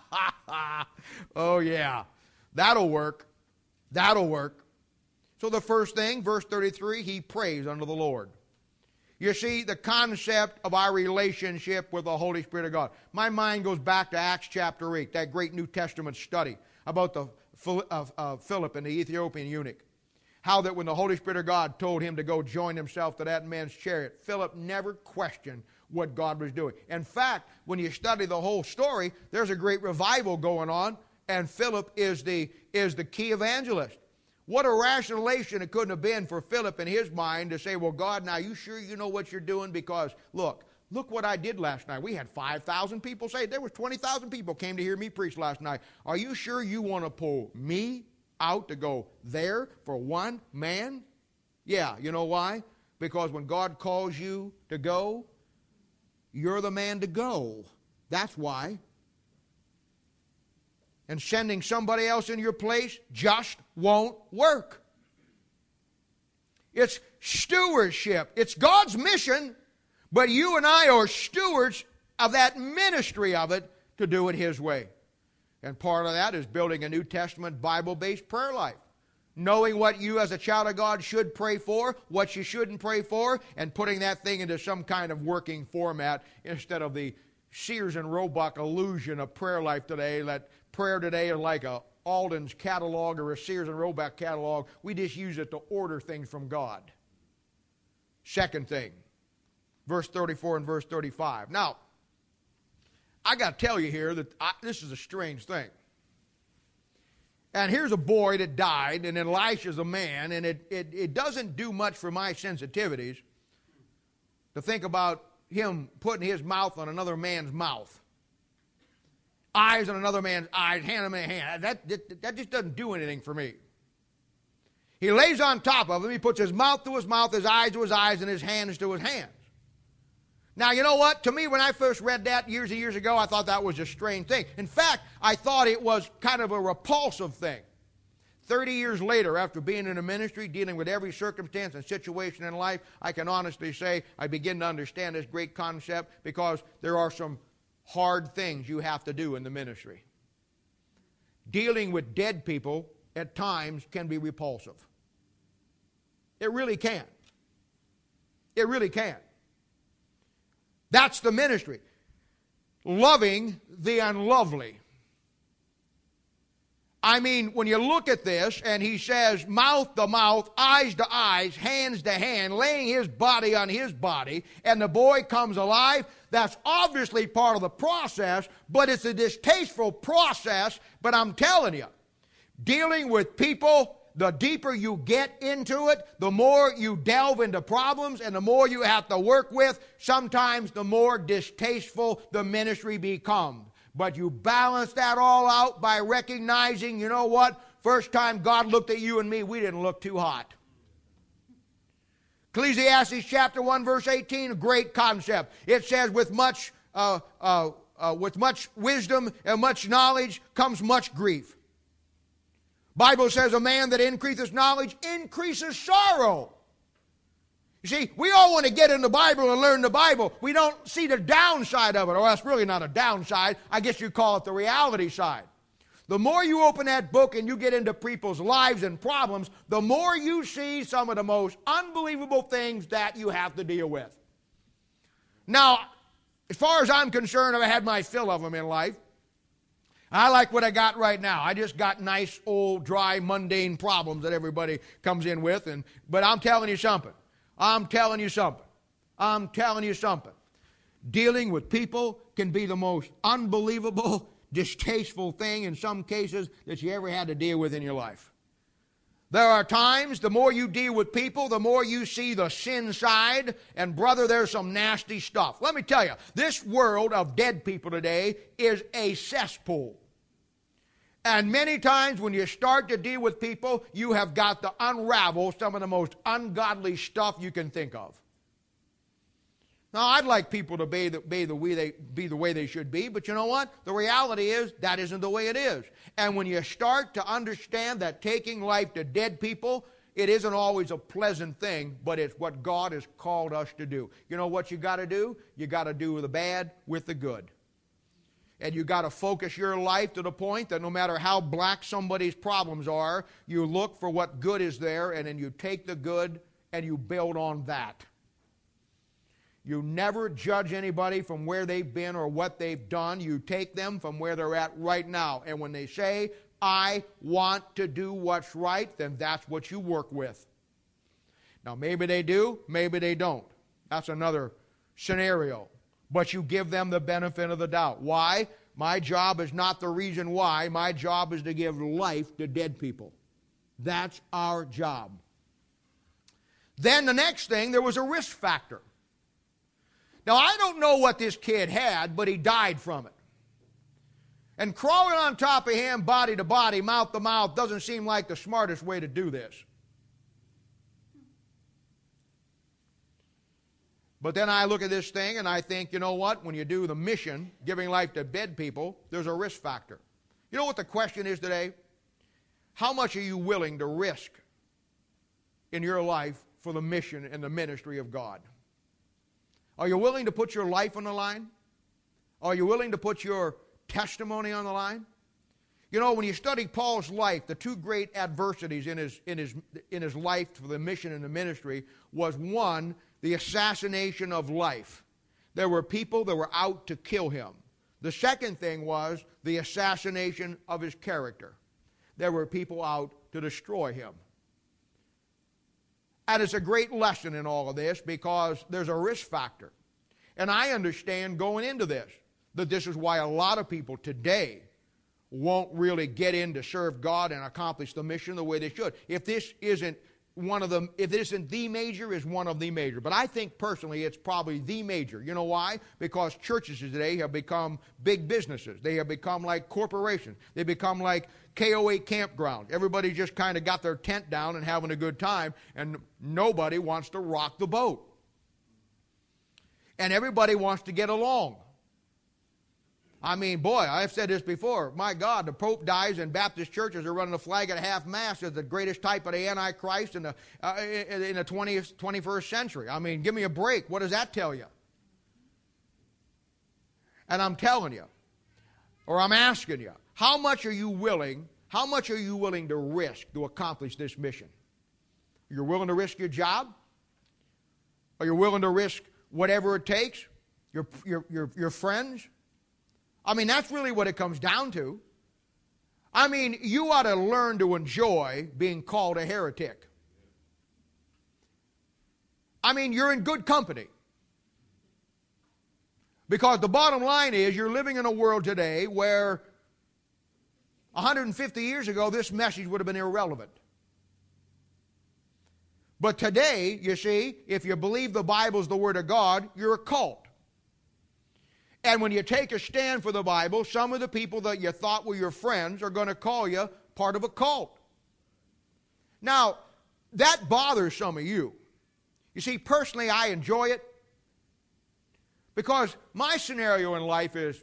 Oh yeah, that'll work. That'll work. So the first thing, verse 33, he prays unto the Lord. You see, the concept of our relationship with the Holy Spirit of God. My mind goes back to Acts chapter 8, that great New Testament study about the Philip and the Ethiopian eunuch. How that when the Holy Spirit of God told him to go join himself to that man's chariot, Philip never questioned what God was doing. In fact, when you study the whole story, there's a great revival going on, and Philip is the key evangelist. What a rationalization it couldn't have been for Philip in his mind to say, well, God, now you sure you know what you're doing? Because, look what I did last night. We had 5,000 people saved. There was 20,000 people came to hear me preach last night. Are you sure you want to pull me out to go there for one man? Yeah, you know why? Because when God calls you to go, you're the man to go. That's why. And sending somebody else in your place just won't work. It's stewardship. It's God's mission, but you and I are stewards of that ministry of it to do it His way. And part of that is building a New Testament Bible-based prayer life. Knowing what you as a child of God should pray for, what you shouldn't pray for, and putting that thing into some kind of working format instead of the Sears and Roebuck illusion of prayer life today, that prayer today is like a Alden's catalog or a Sears and Roebuck catalog. We just use it to order things from God. Second thing, verse 34 and verse 35. Now, I got to tell you here that this is a strange thing. And here's a boy that died, and Elisha's a man, and it doesn't do much for my sensitivities to think about him putting his mouth on another man's mouth. Eyes on another man's eyes, hand him a hand. That just doesn't do anything for me. He lays on top of him, he puts his mouth to his mouth, his eyes to his eyes, and his hands to his hands. Now, you know what? To me, when I first read that years and years ago, I thought that was a strange thing. In fact, I thought it was kind of a repulsive thing. 30 years later, after being in a ministry, dealing with every circumstance and situation in life, I can honestly say I begin to understand this great concept because there are some hard things you have to do in the ministry. Dealing with dead people at times can be repulsive. It really can. It really can. That's the ministry. Loving the unlovely. I mean, when you look at this, and he says mouth to mouth, eyes to eyes, hands to hand, laying his body on his body, and the boy comes alive, that's obviously part of the process, but it's a distasteful process. But I'm telling you, dealing with people, the deeper you get into it, the more you delve into problems and the more you have to work with, sometimes the more distasteful the ministry becomes. But you balance that all out by recognizing, you know what? First time God looked at you and me, we didn't look too hot. Ecclesiastes chapter 1 verse 18, a great concept. It says with much wisdom and much knowledge comes much grief. Bible says a man that increaseth knowledge increases sorrow. You see, we all want to get in the Bible and learn the Bible. We don't see the downside of it, or that's really not a downside. I guess you call it the reality side. The more you open that book and you get into people's lives and problems, the more you see some of the most unbelievable things that you have to deal with. Now, as far as I'm concerned, I've had my fill of them in life. I like what I got right now. I just got nice, old, dry, mundane problems that everybody comes in with. But I'm telling you something. Dealing with people can be the most unbelievable, distasteful thing in some cases that you ever had to deal with in your life. There are times, the more you deal with people, the more you see the sin side, and brother, there's some nasty stuff. Let me tell you, this world of dead people today is a cesspool. And many times when you start to deal with people, you have got to unravel some of the most ungodly stuff you can think of. Now, I'd like people to be the way they should be, but you know what? The reality is that isn't the way it is. And when you start to understand that taking life to dead people, it isn't always a pleasant thing, but it's what God has called us to do. You know what you got to do? You got to do the bad with the good. And you got to focus your life to the point that no matter how black somebody's problems are, you look for what good is there, and then you take the good and you build on that. You never judge anybody from where they've been or what they've done. You take them from where they're at right now. And when they say, I want to do what's right, then that's what you work with. Now, maybe they do, maybe they don't. That's another scenario. But you give them the benefit of the doubt. Why? My job is not the reason why. My job is to give life to dead people. That's our job. Then the next thing, there was a risk factor. Now, I don't know what this kid had, but he died from it. And crawling on top of him, body to body, mouth to mouth, doesn't seem like the smartest way to do this. But then I look at this thing and I think, you know what? When you do the mission, giving life to dead people, there's a risk factor. You know what the question is today? How much are you willing to risk in your life for the mission and the ministry of God? Are you willing to put your life on the line? Are you willing to put your testimony on the line? You know, when you study Paul's life, the two great adversities in his life for the mission and the ministry was, one, the assassination of life. There were people that were out to kill him. The second thing was the assassination of his character. There were people out to destroy him. And it's a great lesson in all of this because there's a risk factor. And I understand going into this that this is why a lot of people today won't really get in to serve God and accomplish the mission the way they should. If this isn't one of them, if it isn't the major, is one of the major. But I think personally it's probably the major. You know why? Because churches today have become big businesses. They have become like corporations. They become like KOA campground. Everybody just kind of got their tent down and having a good time, and nobody wants to rock the boat. And everybody wants to get along. I mean, boy, I've said this before. My God, the Pope dies and Baptist churches are running the flag at half-mast as the greatest type of the Antichrist in the 21st century. I mean, give me a break. What does that tell you? And I'm telling you, or I'm asking you, how much are you willing to risk to accomplish this mission? You're willing to risk your job? Are you willing to risk whatever it takes? Your friends? I mean, that's really what it comes down to. I mean, you ought to learn to enjoy being called a heretic. I mean, you're in good company. Because the bottom line is, you're living in a world today where 150 years ago, this message would have been irrelevant. But today, you see, if you believe the Bible is the Word of God, you're a cult. And when you take a stand for the Bible, some of the people that you thought were your friends are going to call you part of a cult. Now, that bothers some of you. You see, personally, I enjoy it because my scenario in life is,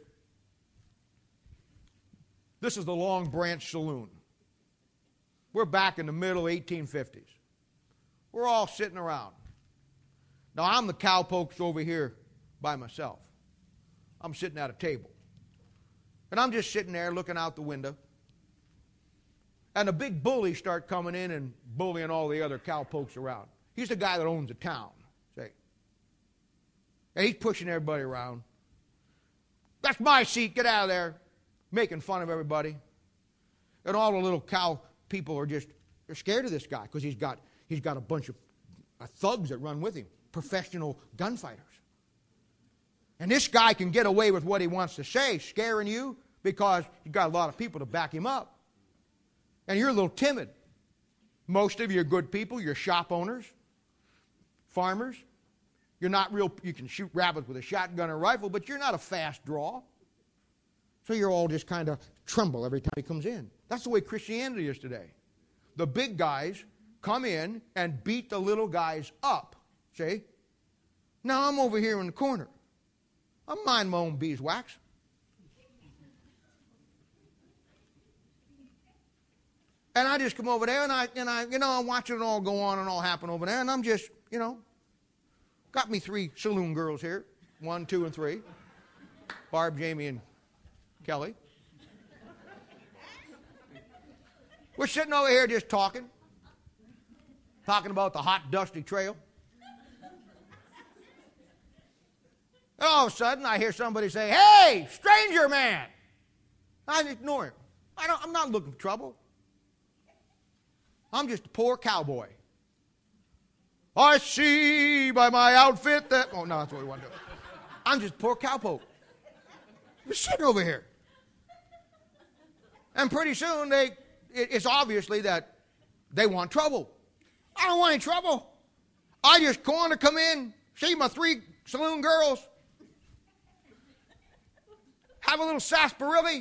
this is the Long Branch Saloon. We're back in the middle 1850s. We're all sitting around. Now, I'm the cowpokes over here by myself. I'm sitting at a table. And I'm just sitting there looking out the window. And the big bullies start coming in and bullying all the other cowpokes around. He's the guy that owns the town. See? And he's pushing everybody around. That's my seat. Get out of there. Making fun of everybody. And all the little cow people are just, they're scared of this guy because he's got a bunch of thugs that run with him. Professional gunfighters. And this guy can get away with what he wants to say, scaring you, because you've got a lot of people to back him up. And you're a little timid. Most of you are good people. You're shop owners, farmers. You're not real, you can shoot rabbits with a shotgun or rifle, but you're not a fast draw. So you're all just kind of tremble every time he comes in. That's the way Christianity is today. The big guys come in and beat the little guys up. See? Now I'm over here in the corner. I'm minding my own beeswax. And I just come over there and I'm watching it all go on and all happen over there, and I'm just, got me 3 saloon girls here. 1, 2, and 3. Barb, Jamie, and Kelly. We're sitting over here just talking about the hot, dusty trail. And all of a sudden, I hear somebody say, "Hey, stranger man!" I ignore him. I'm not looking for trouble. I'm just a poor cowboy. I see by my outfit that... Oh, no, that's what we want to do. I'm just a poor cowpoke. We're sitting over here. And pretty soon, it's obviously that they want trouble. I don't want any trouble. I just want to come in, see my 3 saloon girls, have a little sarsaparilla,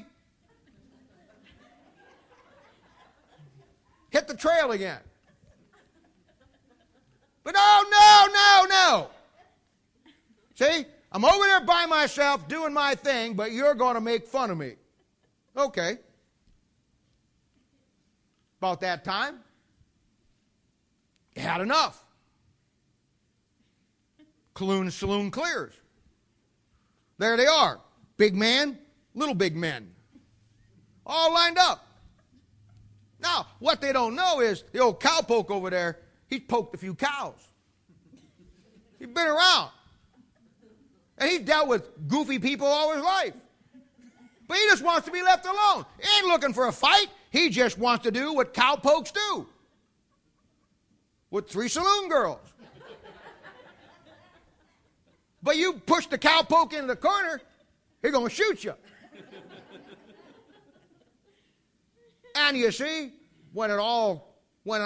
hit the trail again. But no. See, I'm over there by myself doing my thing, but you're going to make fun of me. Okay. About that time, you had enough. Cologne Saloon clears. There they are. Big man, little big men. All lined up. Now, what they don't know is the old cowpoke over there, he's poked a few cows. He's been around. And he's dealt with goofy people all his life. But he just wants to be left alone. He ain't looking for a fight. He just wants to do what cowpokes do. With 3 saloon girls. But you push the cowpoke into the corner, he's going to shoot you. And you see, when it all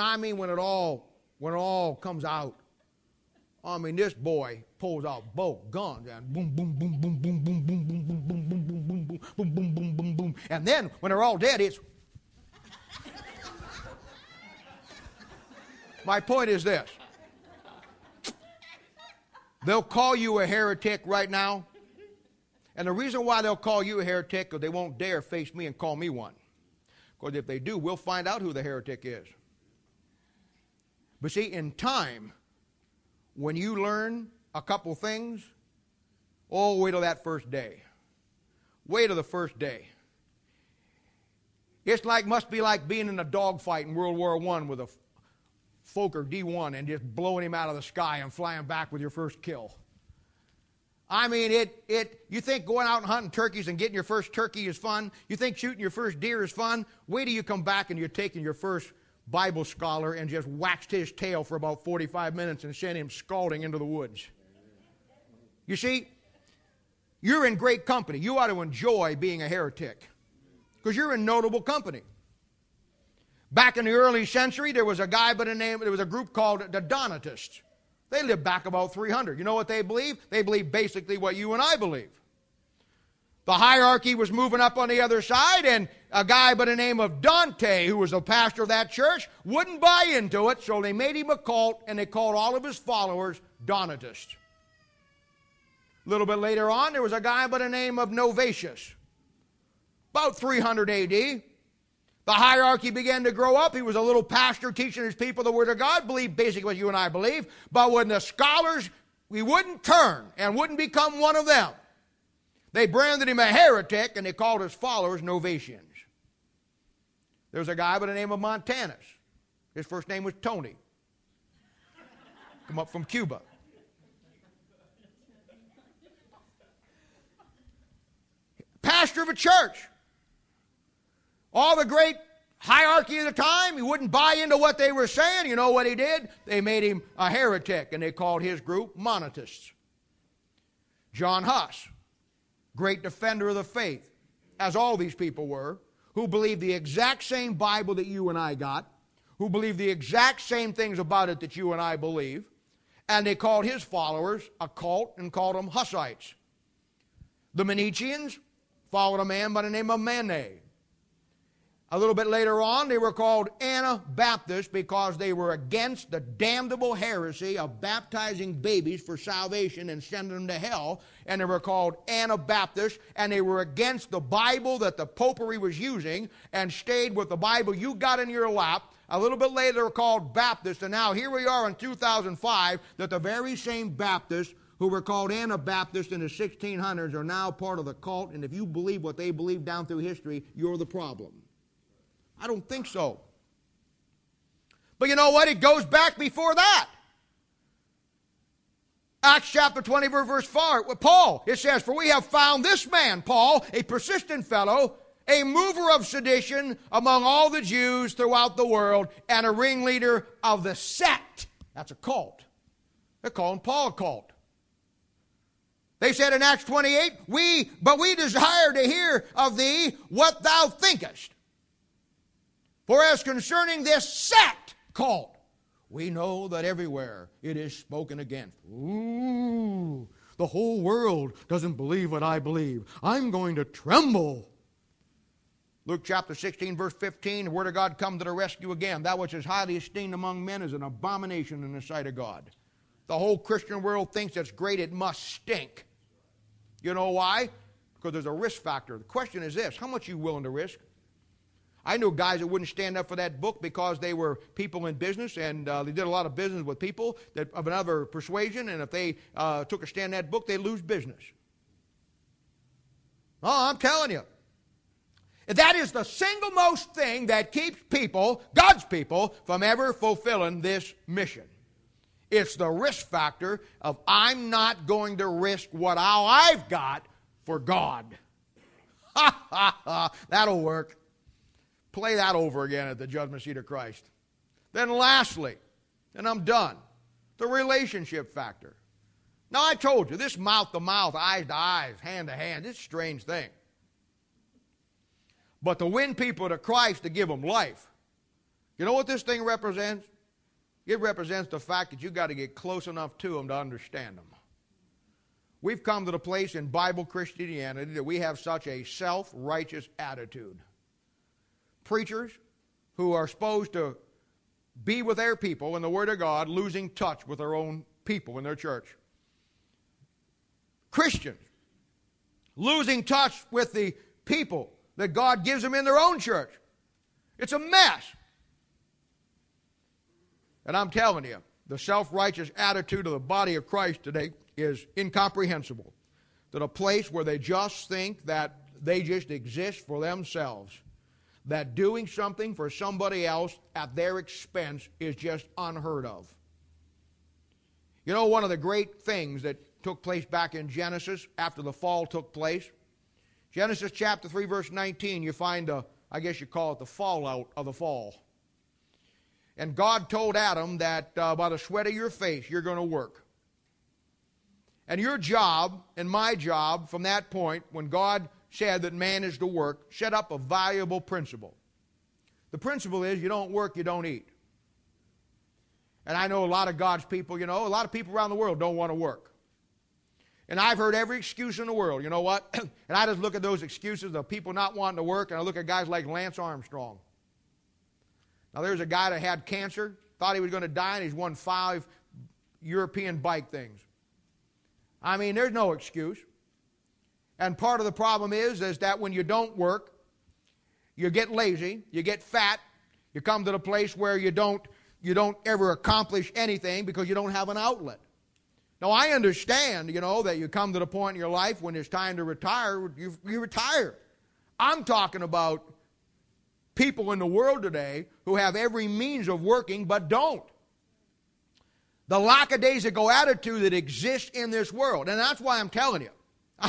comes out, this boy pulls out both guns and boom, boom, boom, boom, boom, boom, boom, boom, boom, boom, boom, boom, boom, boom, boom, boom, boom, boom, boom. And then when they're all dead, it's... My point is this. They'll call you a heretic right now. And the reason why they'll call you a heretic is they won't dare face me and call me one. Because if they do, we'll find out who the heretic is. But see, in time, when you learn a couple things, wait till that first day. Wait till the first day. Must be like being in a dogfight in World War I with a Fokker D1 and just blowing him out of the sky and flying back with your first kill. You think going out and hunting turkeys and getting your first turkey is fun? You think shooting your first deer is fun? Wait till you come back and you're taking your first Bible scholar and just waxed his tail for about 45 minutes and sent him scalding into the woods. You see, you're in great company. You ought to enjoy being a heretic because you're in notable company. Back in the early century, there was a group called the Donatists. They lived back about 300. You know what they believe? They believe basically what you and I believe. The hierarchy was moving up on the other side, and a guy by the name of Dante, who was the pastor of that church, wouldn't buy into it, so they made him a cult, and they called all of his followers Donatists. A little bit later on, there was a guy by the name of Novatius. About 300 A.D., the hierarchy began to grow up. He was a little pastor teaching his people the Word of God, believed basically what you and I believe. But when the scholars, he wouldn't turn and wouldn't become one of them. They branded him a heretic, and they called his followers Novatians. There's a guy by the name of Montanus. His first name was Tony. Come up from Cuba. Pastor of a church. All the great hierarchy of the time, he wouldn't buy into what they were saying. You know what he did? They made him a heretic, and they called his group Monatists. John Huss, great defender of the faith, as all these people were, who believed the exact same Bible that you and I got, who believed the exact same things about it that you and I believe, and they called his followers a cult and called them Hussites. The Manichaeans followed a man by the name of Mane. A little bit later on, they were called Anabaptists because they were against the damnable heresy of baptizing babies for salvation and sending them to hell. And they were called Anabaptists, and they were against the Bible that the popery was using and stayed with the Bible you got in your lap. A little bit later, they were called Baptists, and now here we are in 2005 that the very same Baptists who were called Anabaptists in the 1600s are now part of the cult, and if you believe what they believe down through history, you're the problem. I don't think so. But you know what? It goes back before that. Acts chapter 20, verse 4. Paul, it says, "For we have found this man, Paul, a persistent fellow, a mover of sedition among all the Jews throughout the world, and a ringleader of the sect." That's a cult. They're calling Paul a cult. They said in Acts 28, But we desire to hear of thee what thou thinkest. For as concerning this sect cult, we know that everywhere it is spoken against. Ooh, the whole world doesn't believe what I believe. I'm going to tremble. Luke chapter 16, verse 15, the word of God come to the rescue again. That which is highly esteemed among men is an abomination in the sight of God. The whole Christian world thinks it's great, it must stink. You know why? Because there's a risk factor. The question is this: how much are you willing to risk? I knew guys that wouldn't stand up for that book because they were people in business, and they did a lot of business with people that of another persuasion, and if they took a stand in that book, they'd lose business. Oh, I'm telling you. That is the single most thing that keeps people, God's people, from ever fulfilling this mission. It's the risk factor of I'm not going to risk what all I've got for God. Ha, ha, ha. That'll work. Play that over again at the judgment seat of Christ. Then lastly, and I'm done, the relationship factor. Now I told you, this mouth to mouth, eyes to eyes, hand to hand, this is a strange thing. But to win people to Christ, to give them life, you know what this thing represents? It represents the fact that you've got to get close enough to them to understand them. We've come to the place in Bible Christianity that we have such a self-righteous attitude. Preachers who are supposed to be with their people in the Word of God, losing touch with their own people in their church. Christians losing touch with the people that God gives them in their own church. It's a mess. And I'm telling you, the self-righteous attitude of the body of Christ today is incomprehensible. To the place where they just think that they just exist for themselves. That doing something for somebody else at their expense is just unheard of. You know, one of the great things that took place back in Genesis after the fall took place, Genesis chapter 3, verse 19, you find, I guess you call it the fallout of the fall. And God told Adam that by the sweat of your face, you're going to work. And your job and my job from that point, when God said that man is to work, set up a valuable principle. The principle is you don't work, you don't eat. And I know a lot of God's people, a lot of people around the world don't want to work. And I've heard every excuse in the world, you know what? And I just look at those excuses of people not wanting to work, and I look at guys like Lance Armstrong. Now there's a guy that had cancer, thought he was going to die, and he's won 5 European bike things. I mean, there's no excuse. And part of the problem is that when you don't work, you get lazy, you get fat, you come to the place where you don't ever accomplish anything because you don't have an outlet. Now, I understand, that you come to the point in your life when it's time to retire, you retire. I'm talking about people in the world today who have every means of working but don't. The lackadaisical attitude that exists in this world. And that's why I'm telling you,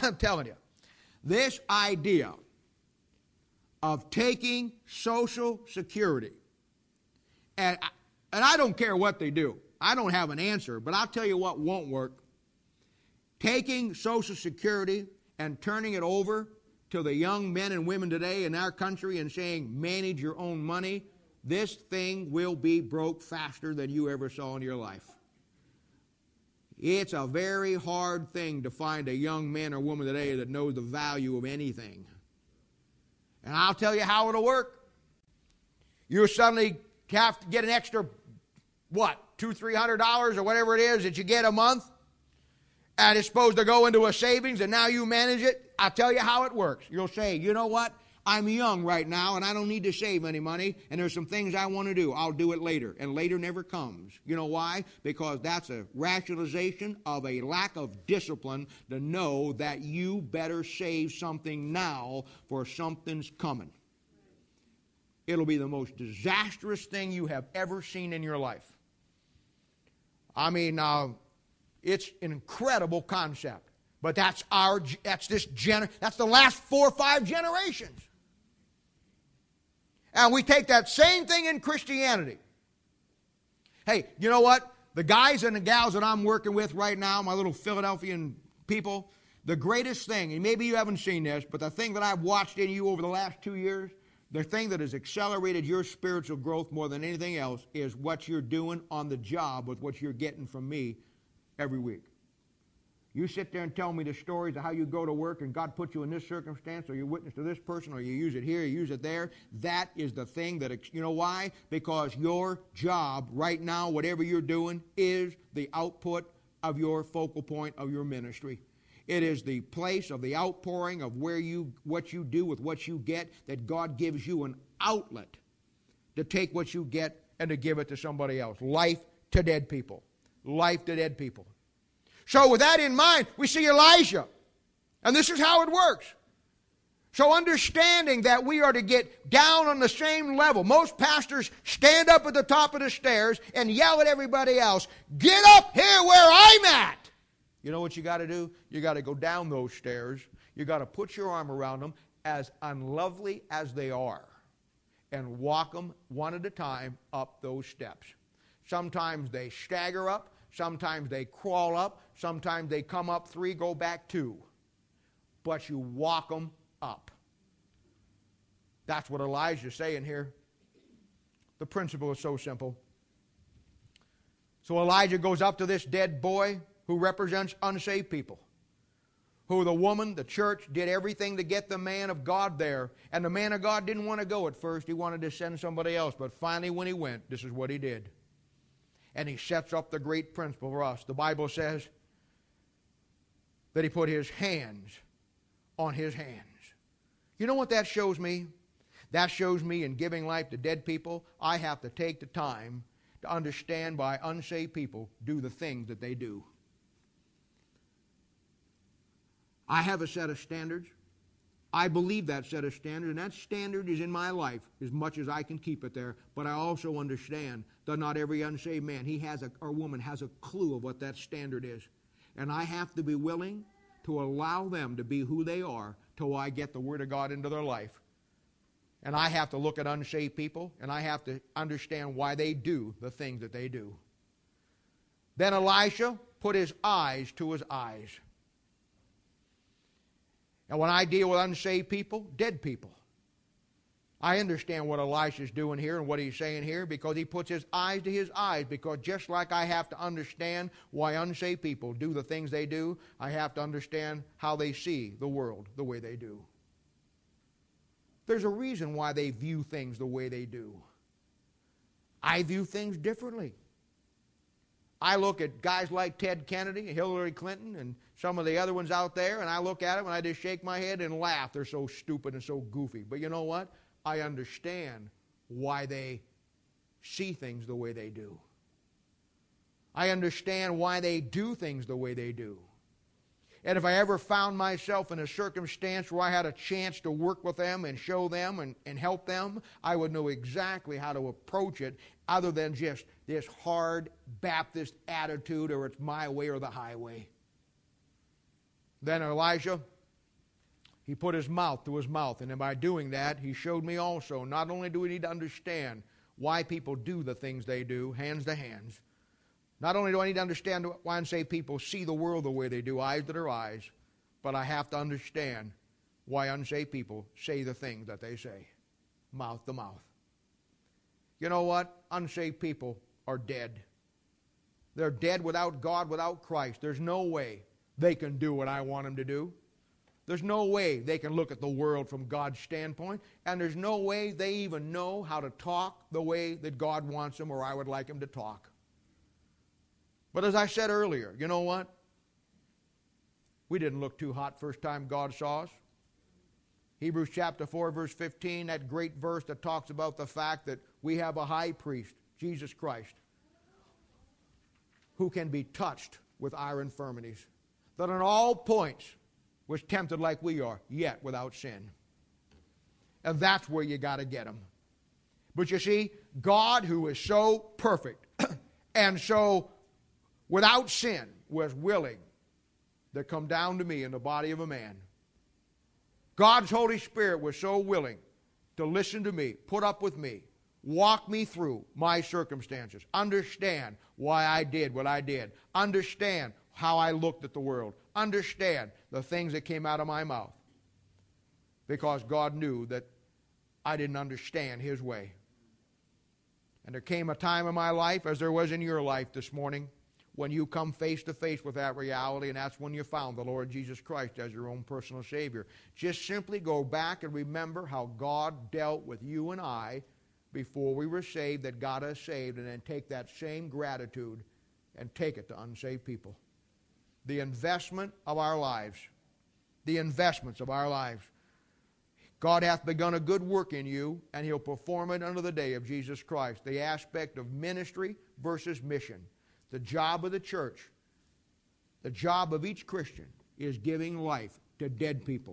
this idea of taking Social Security, and I don't care what they do. I don't have an answer, but I'll tell you what won't work. Taking Social Security and turning it over to the young men and women today in our country and saying, manage your own money, this thing will be broke faster than you ever saw in your life. It's a very hard thing to find a young man or woman today that knows the value of anything. And I'll tell you how it'll work. You'll suddenly have to get an extra, $200-$300 or whatever it is that you get a month, and it's supposed to go into a savings, and now you manage it. I'll tell you how it works. You'll say, you know what? I'm young right now, and I don't need to save any money, and there's some things I want to do. I'll do it later, and later never comes. You know why? Because that's a rationalization of a lack of discipline to know that you better save something now for something's coming. It'll be the most disastrous thing you have ever seen in your life. I mean, it's an incredible concept, but that's the last 4 or 5 generations. And we take that same thing in Christianity. Hey, you know what? The guys and the gals that I'm working with right now, my little Philadelphian people, the greatest thing, and maybe you haven't seen this, but the thing that I've watched in you over the last 2 years, the thing that has accelerated your spiritual growth more than anything else is what you're doing on the job with what you're getting from me every week. You sit there and tell me the stories of how you go to work and God put you in this circumstance, or you witness to this person, or you use it here, you use it there. That is the thing that, you know why? Because your job right now, whatever you're doing, is the output of your focal point of your ministry. It is the place of the outpouring of what you do with what you get, that God gives you an outlet to take what you get and to give it to somebody else. Life to dead people. Life to dead people. So with that in mind, we see Elijah. And this is how it works. So understanding that we are to get down on the same level. Most pastors stand up at the top of the stairs and yell at everybody else, "Get up here where I'm at!" You know what you got to do? You got to go down those stairs. You got to put your arm around them, as unlovely as they are, and walk them one at a time up those steps. Sometimes they stagger up. Sometimes they crawl up. Sometimes they come up 3, go back 2. But you walk them up. That's what Elijah's saying here. The principle is so simple. So Elijah goes up to this dead boy who represents unsaved people, who the woman, the church, did everything to get the man of God there. And the man of God didn't want to go at first. He wanted to send somebody else. But finally when he went, this is what he did. And he sets up the great principle for us. The Bible says that he put his hands on his hands. You know what that shows me? That shows me in giving life to dead people, I have to take the time to understand why unsaved people do the things that they do. I have a set of standards. I believe that set of standards, and that standard is in my life as much as I can keep it there. But I also understand that not every unsaved man or woman has a clue of what that standard is. And I have to be willing to allow them to be who they are till I get the Word of God into their life. And I have to look at unsaved people, and I have to understand why they do the things that they do. Then Elisha put his eyes to his eyes. And when I deal with unsaved people, dead people, I understand what Elisha's doing here and what he's saying here, because he puts his eyes to his eyes. Because just like I have to understand why unsaved people do the things they do, I have to understand how they see the world the way they do. There's a reason why they view things the way they do. I view things differently. I look at guys like Ted Kennedy, Hillary Clinton, and some of the other ones out there, and I look at them and I just shake my head and laugh. They're so stupid and so goofy. But you know what? I understand why they see things the way they do. I understand why they do things the way they do. And if I ever found myself in a circumstance where I had a chance to work with them and show them and help them, I would know exactly how to approach it, other than just this hard Baptist attitude, or it's my way or the highway. Then Elijah, he put his mouth to his mouth. And by doing that, he showed me also, not only do we need to understand why people do the things they do, hands to hands, not only do I need to understand why unsaved people see the world the way they do, eyes to their eyes, but I have to understand why unsaved people say the things that they say, mouth to mouth. You know what? Unsaved people are dead. They're dead without God, without Christ. There's no way they can do what I want them to do. There's no way they can look at the world from God's standpoint, and there's no way they even know how to talk the way that God wants them or I would like them to talk. But as I said earlier, you know what? We didn't look too hot first time God saw us. Hebrews chapter 4, verse 15, that great verse that talks about the fact that we have a high priest, Jesus Christ, who can be touched with our infirmities, that on all points was tempted like we are, yet without sin. And that's where you got to get him. But you see, God, who is so perfect and so without sin, was willing to come down to me in the body of a man. God's Holy Spirit was so willing to listen to me, put up with me, walk me through my circumstances, understand why I did what I did, understand how I looked at the world, understand the things that came out of my mouth, because God knew that I didn't understand His way. And there came a time in my life, as there was in your life this morning, when you come face to face with that reality, and that's when you found the Lord Jesus Christ as your own personal Savior. Just simply go back and remember how God dealt with you and I before we were saved, that got us saved, and then take that same gratitude and take it to unsaved people. The investment of our lives. The investments of our lives. God hath begun a good work in you, and He'll perform it unto the day of Jesus Christ. The aspect of ministry versus mission. The job of the church, the job of each Christian, is giving life to dead people.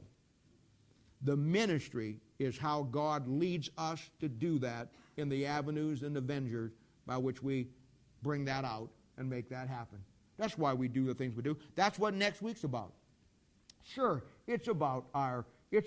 The ministry is how God leads us to do that in the avenues and the ventures by which we bring that out and make that happen. That's why we do the things we do. That's what next week's about. Sure, it's about our,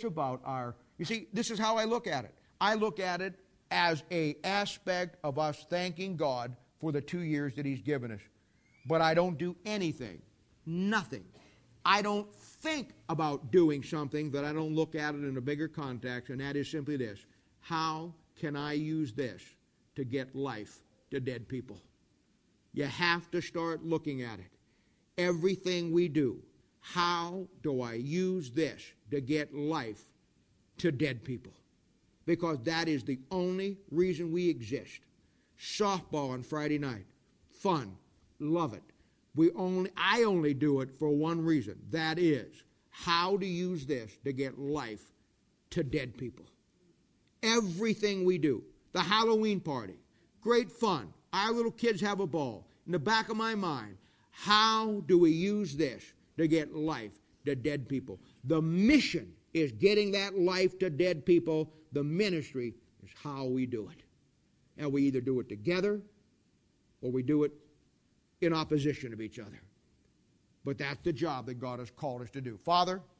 you see, this is how I look at it. I look at it as an aspect of us thanking God for the 2 years that He's given us. But I don't do anything, nothing. I don't think about doing something that I don't look at it in a bigger context, and that is simply this. How can I use this to get life to dead people? You have to start looking at it. Everything we do, how do I use this to get life to dead people? Because that is the only reason we exist. Softball on Friday night. Fun. Love it. I only do it for one reason. That is, how to use this to get life to dead people. Everything we do. The Halloween party. Great fun. Our little kids have a ball. In the back of my mind, how do we use this to get life to dead people? The mission is getting that life to dead people. The ministry is how we do it. And we either do it together or we do it in opposition of each other. But that's the job that God has called us to do. Father,